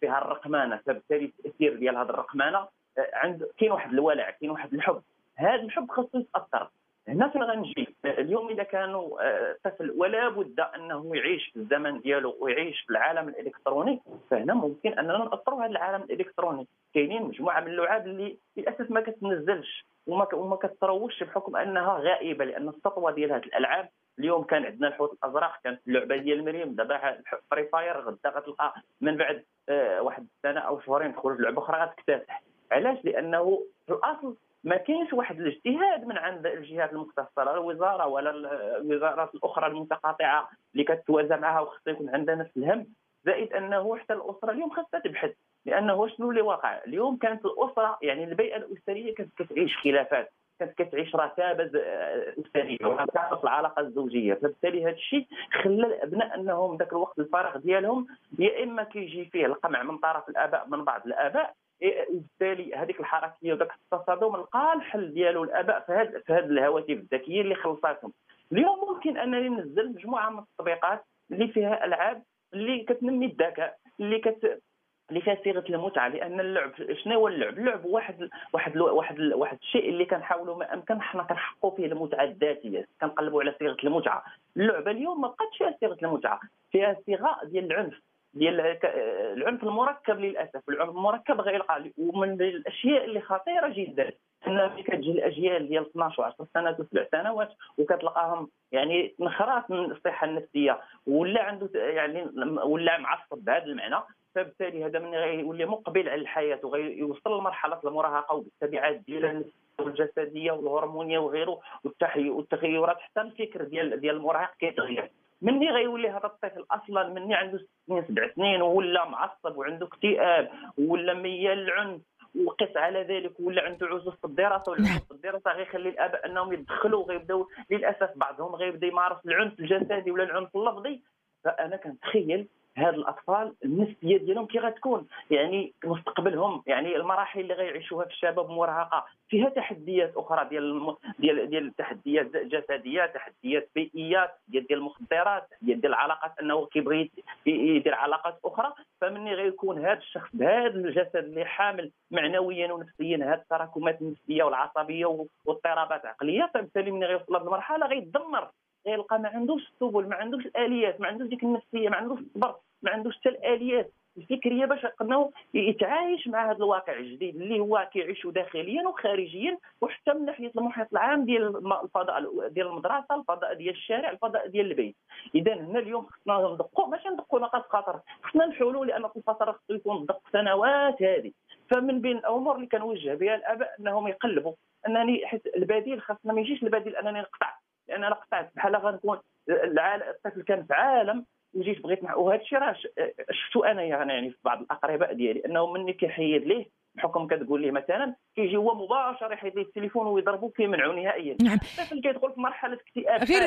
Speaker 3: فيها الرقمنه، فبالتالي التاثير ديال هذه الرقمنه آه، عند كاين واحد الولع، كاين واحد الحب، هذا الحب خاصو يتاثر. هنا فين غنجي اليوم اذا كانوا آه، طفل ولا بد انه يعيش في الزمن ديالو ويعيش في العالم الالكتروني، فهنا ممكن اننا ناثروا هذا العالم الالكتروني. كاينين مجموعه من اللعاب اللي للاسف ما كتنزلش وما وما كتروجش بحكم انها غائبه، لان السطوه ديال هذه الالعاب اليوم كان عندنا الحوت الازرق، كانت اللعبه ديال مريم، دابا فري فاير، غدا غتلقى من بعد آه واحد السنه او شهرين تخرج لعبه اخرى غتكتسح. علاش؟ لانه في الاصل ما كاينش واحد الاجتهاد من عند الجهات المختصه، لا الوزاره ولا الوزارات الاخرى المتقاطعه اللي كتوازى معها، وخصها يكون عندها نفس الهم. زائد انه حتى الاسره اليوم خاصها تبحث، لانه شنو اللي واقع اليوم؟ كانت الاسره يعني البيئه الاسريه كانت كتعيش خلافات، كانت كتعيش رتابه اسريه وكانت العلاقه الزوجيه، فبالتالي هذا الشيء خلى الابناء انهم ذاك الوقت الفراغ ديالهم يا اما كيجي فيه القمع من طرف الاباء من بعض الاباء، وبالتالي هذيك الحركيه وذاك التصادم لقى الحل ديالو الاباء في هذه في هذه الهواتف الذكيه اللي خلصاتهم. اليوم ممكن انني ننزل مجموعه من التطبيقات اللي فيها العاب اللي كتنمي الذكاء، اللي كت اللي فيها صيغه المتعه، لان اللعب شنو هو اللعب؟ اللعب واحد واحد واحد واحد الشيء اللي كنحاولوا ما امكن حنا كنحققوا فيه المتعه الذاتيه، كنقلبوا على صيغه المتعه. اللعبه اليوم ما بقاتش فيها صيغه المتعه، فيها صيغه ديال العنف، ديال العنف المركب للاسف. العنف المركب غيلقى، ومن الاشياء اللي خطيره جدا ان ملي كتجي الاجيال ديال اثناش وعشر سنوات وسبع سنوات وكتلقاهم يعني نخرات من الصحه النفسيه، ولا عنده يعني ولا معصب بهذا المعنى، فبالتالي هذا من غيولي مقبل على الحياه وغيوصل لمرحله المراهقه وبالتبعات ديالها النفسيه والجسديه والهرمونيه وغيره، والتغيرات حتى الفكر ديال ديال المراهق كيتغير. مني غيولي هذا الطفل اصلا مني عنده ست سنين سبع سنين ولا معصب وعنده اكتئاب ولا ميال للعنف، وقس على ذلك ولا عنده عجز في الدراسه، والعجز في الدراسه غيخلي الاباء انهم يدخلوا وغيبداو للاسف بعضهم غيبدا يمارس العنف الجسدي ولا العنف اللفظي. فانا كنتخيل هاد الاطفال النفسيه ديالهم كي غتكون، يعني مستقبلهم، يعني المراحل اللي غيعيشوها في الشباب والمراهقه فيها تحديات اخرى ديال الم... ديال ديال تحديات جسديه، تحديات بيئيه، ديال ديال المخدرات، ديال ديال العلاقات، انه كيبغي يدير علاقات اخرى. فمني غيكون هذا الشخص بهذا الجسد اللي حامل معنويا ونفسيا هذه التراكمات النفسيه والعصبيه واضطرابات عقليه، فبالتالي مني غيوصل لمرحله غيتدمر، غيلقى ما عندوش السبل، ما عندوش الاليات، ما عندوش ديك النفسيه، ما عندوش الصبر، ما عندوش حتى الاليات الفكريه باش انه يتعايش مع هذا الواقع الجديد اللي هو كيعيشه داخليا وخارجيا، وحتى من ناحيه المحيط العام ديال الفضاء ديال المدرسه، الفضاء ديال الشارع، الفضاء ديال البيت. اذا هنا اليوم خصنا ندقوا، ماشي ندقوا نقاط خطر، خصنا نحاولوا، لان الفتره خصو يكون دق سنوات هذه. فمن بين الامور اللي كنوجه بها الاباء انهم يقلبوا، انني حيت البديل خاصنا ما يجيش البديل انني نقطع، لان انا قطعت بحال غنكون العالم الطفل كان في عالم وجيت بغيت مع، وهذا الشيء راه شفتو انا يعني, يعني في بعض الاقرباء ديالي، انه مني كيحيد ليه بحكم كتقول ليه مثلا كيجي هو مباشره يحيد ليه التليفون ويضربوا كيمنعوا نهائيا.
Speaker 2: نعم.
Speaker 3: الطفل كيدخل في مرحله اكتئاب.
Speaker 2: غير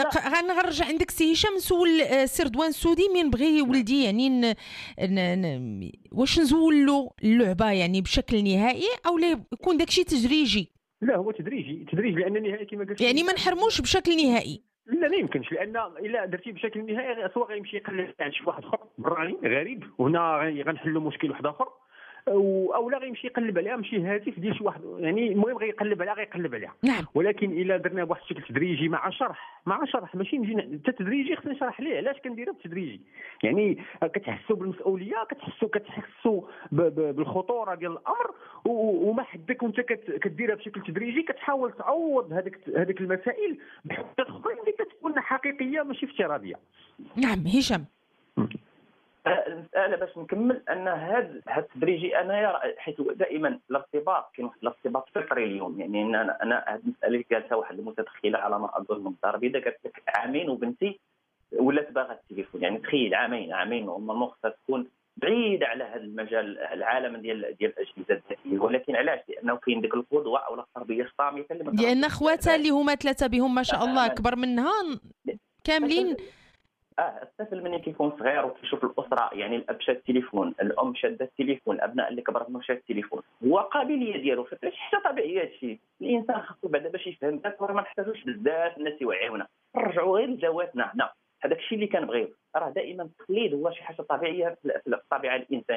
Speaker 2: غنرجع عندك سي هشام، نسول سي رضوان السودي من بغي ولدي يعني ن... ن... ن... واش نزول له اللعبه يعني بشكل نهائي او لا يكون داكشي تدريجي؟
Speaker 4: لا هو تدريجي تدريجي لان النهائي كما قلت
Speaker 2: يعني ما نحرموش بشكل نهائي.
Speaker 4: لا ما يمكنش، لان الا درتي بشكل نهائي سواء غيمشي يقلب عند شي واحد اخر براني غريب وهنا غنحلوا مشكل واحد اخر، او لا غيمشي يقلب عليها ماشي هاتف ديال شي واحد، يعني المهم غيقلب عليها غيقلب عليها.
Speaker 2: نعم.
Speaker 4: ولكن الا درنا بواحد الشكل تدريجي مع شرح مع شرح ماشي نجي حتى تدريجي، خصني نشرح ليه علاش كنديرها بالتدريجي. يعني كتحسوا بالمسؤوليه، كتحسوا كتحسوا بالخطوره ديال الامر، وما حدك وانت كديرها بشكل تدريجي كتحاول تعوض هذيك هذيك المسائل بحاجات اخرى اللي كتكون حقيقيه ماشي افتراضيه.
Speaker 2: نعم هشام.
Speaker 3: المساله باش نكمل ان هذا التدريجي انايا حيث دائما الارتباط كاين واحد الارتباط فطري اليوم، يعني ان انا انا هذه المساله اللي قالتها واحد المتدخله على ما اظن من الدار البيضاء، قالت لك عامين وبنتي ولات باغا التليفون، يعني تخيل عامين عامين نورمالمون خصها تكون بعيده على هذا المجال العالم ديال ديال الاجهزه الذكيه. ولكن علاش؟ لانه كاين ديك القدوه او التربيه الصامته اللي
Speaker 2: لان اخواتها اللي هما ثلاثه بهم ما شاء الله اكبر منها كاملين.
Speaker 3: اه الطفل ملي كيكون صغير وكيشوف الاسره، يعني الاب شاد التليفون، الام شاده التليفون، الابناء اللي كبرت منه شاد التليفون، هو قابليه ديالو فاش حتى طبيعي هذا الشيء. الانسان خاصو بعدا باش يفهم ذاك راه ما نحتاجوش بزاف الناس يوعيونا، نرجعوا غير لجواتنا حنا. هذاك الشيء اللي كنبغيو راه دائما التقليد هو شي حاجه طبيعيه في الطبيعه الانسانيه.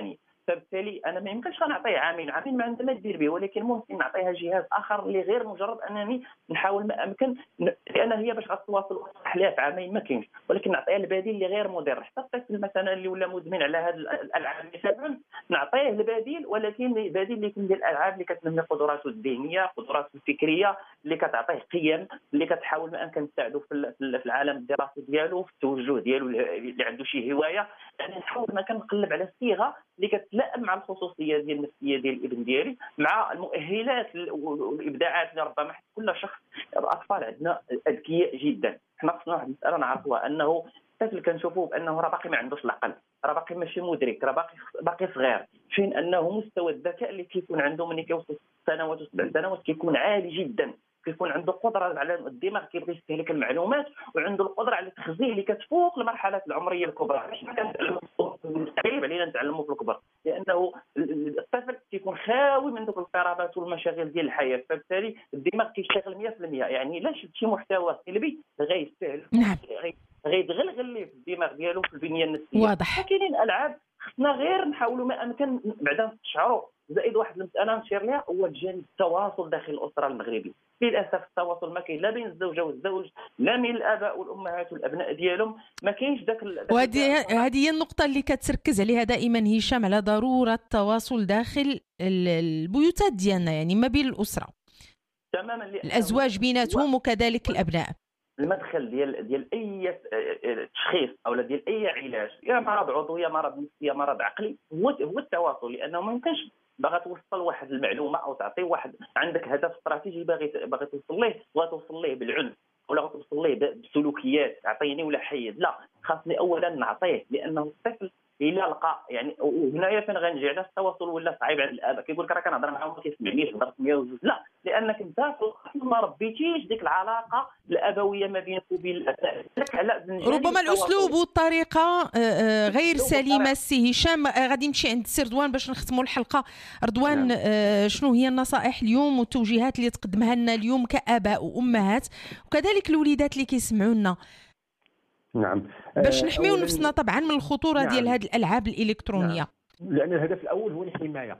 Speaker 3: فبالتالي انا ما يمكنش غنعطيه عامين عامين ما عندنا ما دير به، ولكن ممكن نعطيها جهاز اخر اللي غير مجرد انني نحاول ما امكن، لان هي باش غتواصل عليها في عامين ما كاينش، ولكن نعطيها البديل اللي غير مضر. حتى الطفل مثلا اللي ولا مدمن على هذه الالعاب مثلا نعطيه البديل، ولكن بديل اللي يكون ديال الالعاب اللي كتنمي قدراته الذهنيه، قدراته الفكريه، اللي كتعطيه قيم، اللي كتحاول ما امكن تساعده في العالم الدراسي ديالو، في التوجه ديالو اللي عنده شي هوايه. يعني نحاول ما كنقلب على الصيغه اللي كتلائم مع الخصوصيه ديال النفسيه ديال الابن ديالي، مع المؤهلات والابداعات اللي ربما كل شخص. الاطفال عندنا اذكياء جدا، حنا خصنا واحد المساله نعرفوها، انه الطفل كنشوفوه بانه راه باقي ما عندوش العقل، راه باقي ماشي مدرك، راه باقي باقي صغير، فين انه مستوى الذكاء اللي كيكون عنده ملي كيوصل سنوات وسبع سنوات كيكون عالي جدا، كيكون عنده قدره على الدماغ كيبغي يستهلك المعلومات، وعنده القدره على التخزين اللي كتفوق المرحلات العمريه الكبرى. ماشي ما كنتعلموا صعيب علينا نتعلموا في الكبر، لانه الطفل كيكون خاوي من ذوك الاضطرابات والمشاغل ديال الحياه، فبالتالي الدماغ كيشتغل مية في المية. يعني لا شفت شي محتوى سلبي غيستهلك،
Speaker 2: نعم،
Speaker 3: غيتغلغل ليه في الدماغ ديالو في البنيه النفسيه.
Speaker 2: واضح.
Speaker 3: كاينين العاب خصنا غير نحاولوا ما امكن بعدا نشعروا. زائد واحد المساله نشير لها هو جانب التواصل داخل الاسره المغربيه. للاسف التواصل ما كاين لا بين الزوجه والزوج، لا من الاباء والامهات والابناء ديالهم، ما كاينش داك.
Speaker 2: وهذه هذه هي النقطه اللي كتركز عليها دائما هشام، على ضروره التواصل داخل البيوتات ديالنا، يعني ما بين الاسره
Speaker 3: تماما،
Speaker 2: الازواج بيناتهم وكذلك الابناء.
Speaker 3: المدخل ديال ديال اي تشخيص او ديال اي علاج، يا مرض عضوي يا مرض نفسي يا مرض عقلي، هو هو التواصل. لانه ما يمكنش باغا توصل واحد المعلومه او تعطي واحد، عندك هدف استراتيجي باغي باغي توصل ليه، وتوصل ليه بالعنف ولا توصل ليه بسلوكيات اعطيني ولا حيد، لا، خاصني اولا نعطيه. لانه الطفل الى لقى يعني، وهنايا فين غنجي على التواصل ولا صعيب على الاباء، كيقول لك راه كنهضر معاه ما كيسمعنيش، هضرت مية وجوج، لا، لانك انت ما ربيتيش ديك العلاقه الابويه ما بينك وبين الابناء.
Speaker 2: ربما الاسلوب والطريقه غير سليمه. السي هشام غادي نمشي عند السي رضوان باش نختموا الحلقه. رضوان، نعم. شنو هي النصائح اليوم والتوجيهات اللي تقدمها لنا اليوم كاباء وامهات وكذلك الوليدات اللي كيسمعونا؟
Speaker 4: نعم،
Speaker 2: باش نحميو نفسنا طبعا من الخطوره، نعم. ديال هذه الالعاب الالكترونيه،
Speaker 4: نعم. لان الهدف الاول هو الحمايه.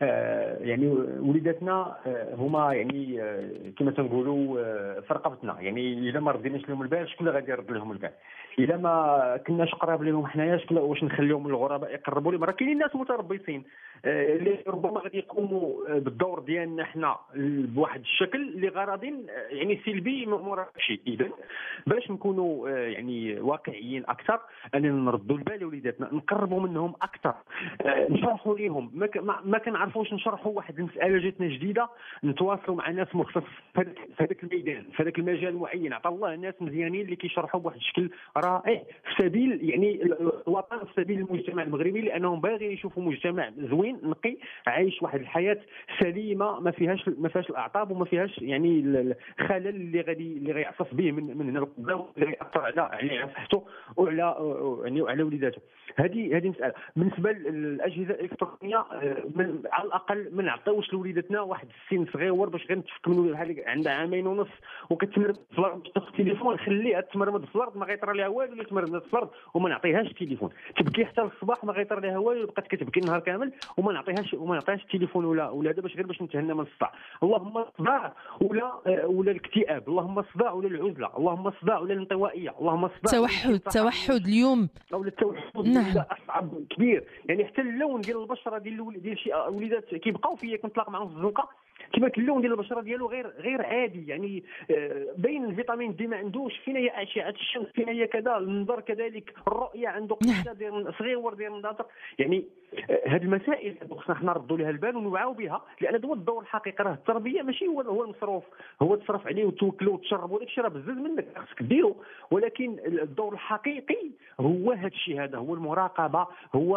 Speaker 4: آه يعني وليداتنا آه هما يعني آه كما تنقولوا آه في رقبتنا. يعني الا ما رديناش لهم البال شكون اللي غادي يرد لهم البال؟ الا ما كناش قراب لهم حنايا شكون واش نخليهم الغرباء يقربوا لهم؟ راه كاينين ناس متربصين آه اللي ربما غادي يقوموا بالدور ديالنا حنا بواحد الشكل اللي غرضين آه يعني سلبي مورا شي. اذا باش نكونوا آه يعني واقعيين اكثر، اننا نردوا البال لوليداتنا، نقربوا منهم اكثر، آه نشرحوا لهم. ما, ما كنعرف واش نشرحوا واحد المساله جاتنا جديده، نتواصلوا مع ناس مختص في هذاك الميدان، في هذاك المجال المعين. عطا الله ناس مزيانين اللي كيشرحوا بواحد الشكل رائع في سبيل يعني الوطن، في سبيل المجتمع المغربي، لانهم باغيين يشوفوا مجتمع زوين نقي عايش واحد الحياه سليمه ما فيهاش ما فيهاش الاعطاب وما فيهاش يعني الخلل اللي غادي اللي غيعصف به من من هنا لقدام، اللي غيأثر على على صحته وعلى يعني وعلى وليداته. هذه هذه مساله. بالنسبه للاجهزه الالكترونيه، من على الاقل ما نعطيوش لوليداتنا واحد السن صغيور باش غير نتفك من بحال عندها عامين ونص وكتمرمد في الارض تاخذ التليفون، خليها تمرمد في الارض ما غيطرى لها والو، اللي تمرمد في الارض وما نعطيهاش التليفون، تبكي حتى الصباح ما غيطرى لها والو، بقات كتبكي النهار كامل وما نعطيهاش وما نعطيهاش التليفون ولا ولا هذا باش غير باش نتهنى من الصداع. اللهم الصداع ولا ولا الاكتئاب، اللهم الصداع ولا العزله، اللهم الصداع ولا الانطوائيه، اللهم الصداع
Speaker 2: التوحد. التوحد اليوم
Speaker 4: او التوحد، نعم. اصعب كبير. يعني حتى اللون ديال البشره ديال ديال شي وليدات كيبقاو فيا كنطلق معهم في الزنقه، كما اللون ديال البشره ديالو غير غير عادي. يعني بين الفيتامين دي ما عندوش، فينا هي اشعه الشمس، فينا هي كذا، النظر كذلك، الرؤيه عنده قصه ديال صغيور ديال النظر. يعني هذه المسائل خصنا حنا نردوا لها البال ونوعاو بها، لان هذا هو الدور الحقيقي. راه التربيه ماشي هو هو المصروف، هو تصرف عليه وتوكلوا وتشربوا داك الشيء راه بزز منك خصك ديرو، ولكن الدور الحقيقي هو هذا الشيء، هذا هو المراقبه، هو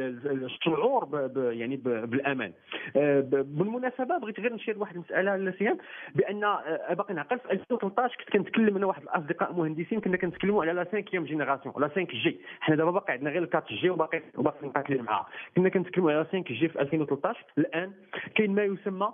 Speaker 4: الشعور ب يعني بالامان. بالمناسبه بغيت غير نشير لواحد المساله لسيام، بان باقي نعقل في ألفين وثلاطاش كنت كنتكلم انا واحد الاصدقاء مهندسين، كنا كنتكلموا على لا سانكيام جينيراسيون ولا خمسة جي. حنا دابا باقي عندنا غير الكات جي وباقي وباقي نقاتلين معها. كنا كنتكلموا على خمسة جي في ألفين وثلاطاش. الان كاين ما يسمى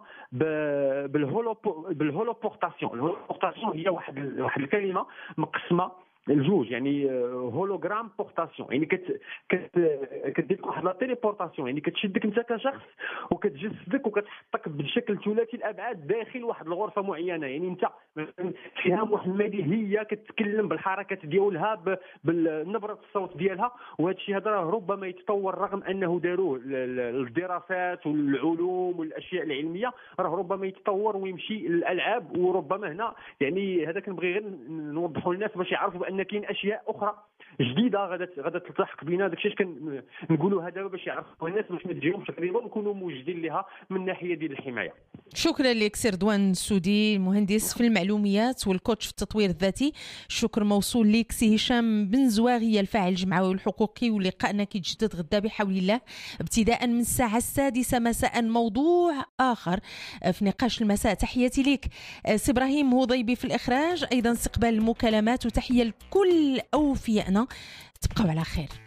Speaker 4: بالهولو بالهولوبورتاسيون. الهولوبورتاسيون هي واحد واحد الكلمه مقسمه الجوج يعني هولوغرام بورتاسيون، يعني كت كت كدير واحد لا تيليبورتاسيون، يعني كتشدك انت كشخص وكتجسدك وكتحطك بشكل ثلاثي الابعاد داخل واحد الغرفه معينه. يعني انت فيها واحد المادي هي كتتكلم بالحركات ديالها بالنبره الصوت ديالها، وهذا الشيء هذا ربما يتطور رغم انه داروه الدراسات والعلوم والاشياء العلميه، راه ربما يتطور ويمشي للالعاب. وربما هنا يعني هذا كنبغي غير نوضحوا للناس باش يعرفوا بان كاين اشياء اخرى جديده غادا غادا تلتحق بينا. داكشي اش كنقولوا هذا باش يعرفوا الناس باش ما تجيهمش تقريبا نكونوا موجدين لها من الناحيه ديال الحمايه.
Speaker 2: شكرا لك سي رضوان السودي، المهندس في المعلومات والكوتش في التطوير الذاتي. الشكر موصول لك سي هشام بن زواغيه الفاعل الجمعوي والحقوقي، ولقائنا كيتجدد غدا بحول الله ابتداء من الساعه السادسه مساء، موضوع اخر في نقاش المساء. تحياتي لك سي ابراهيم هضيبي في الاخراج، ايضا استقبال المكالمات، وتحيه لكل اوفيائنا. تبقوا على خير.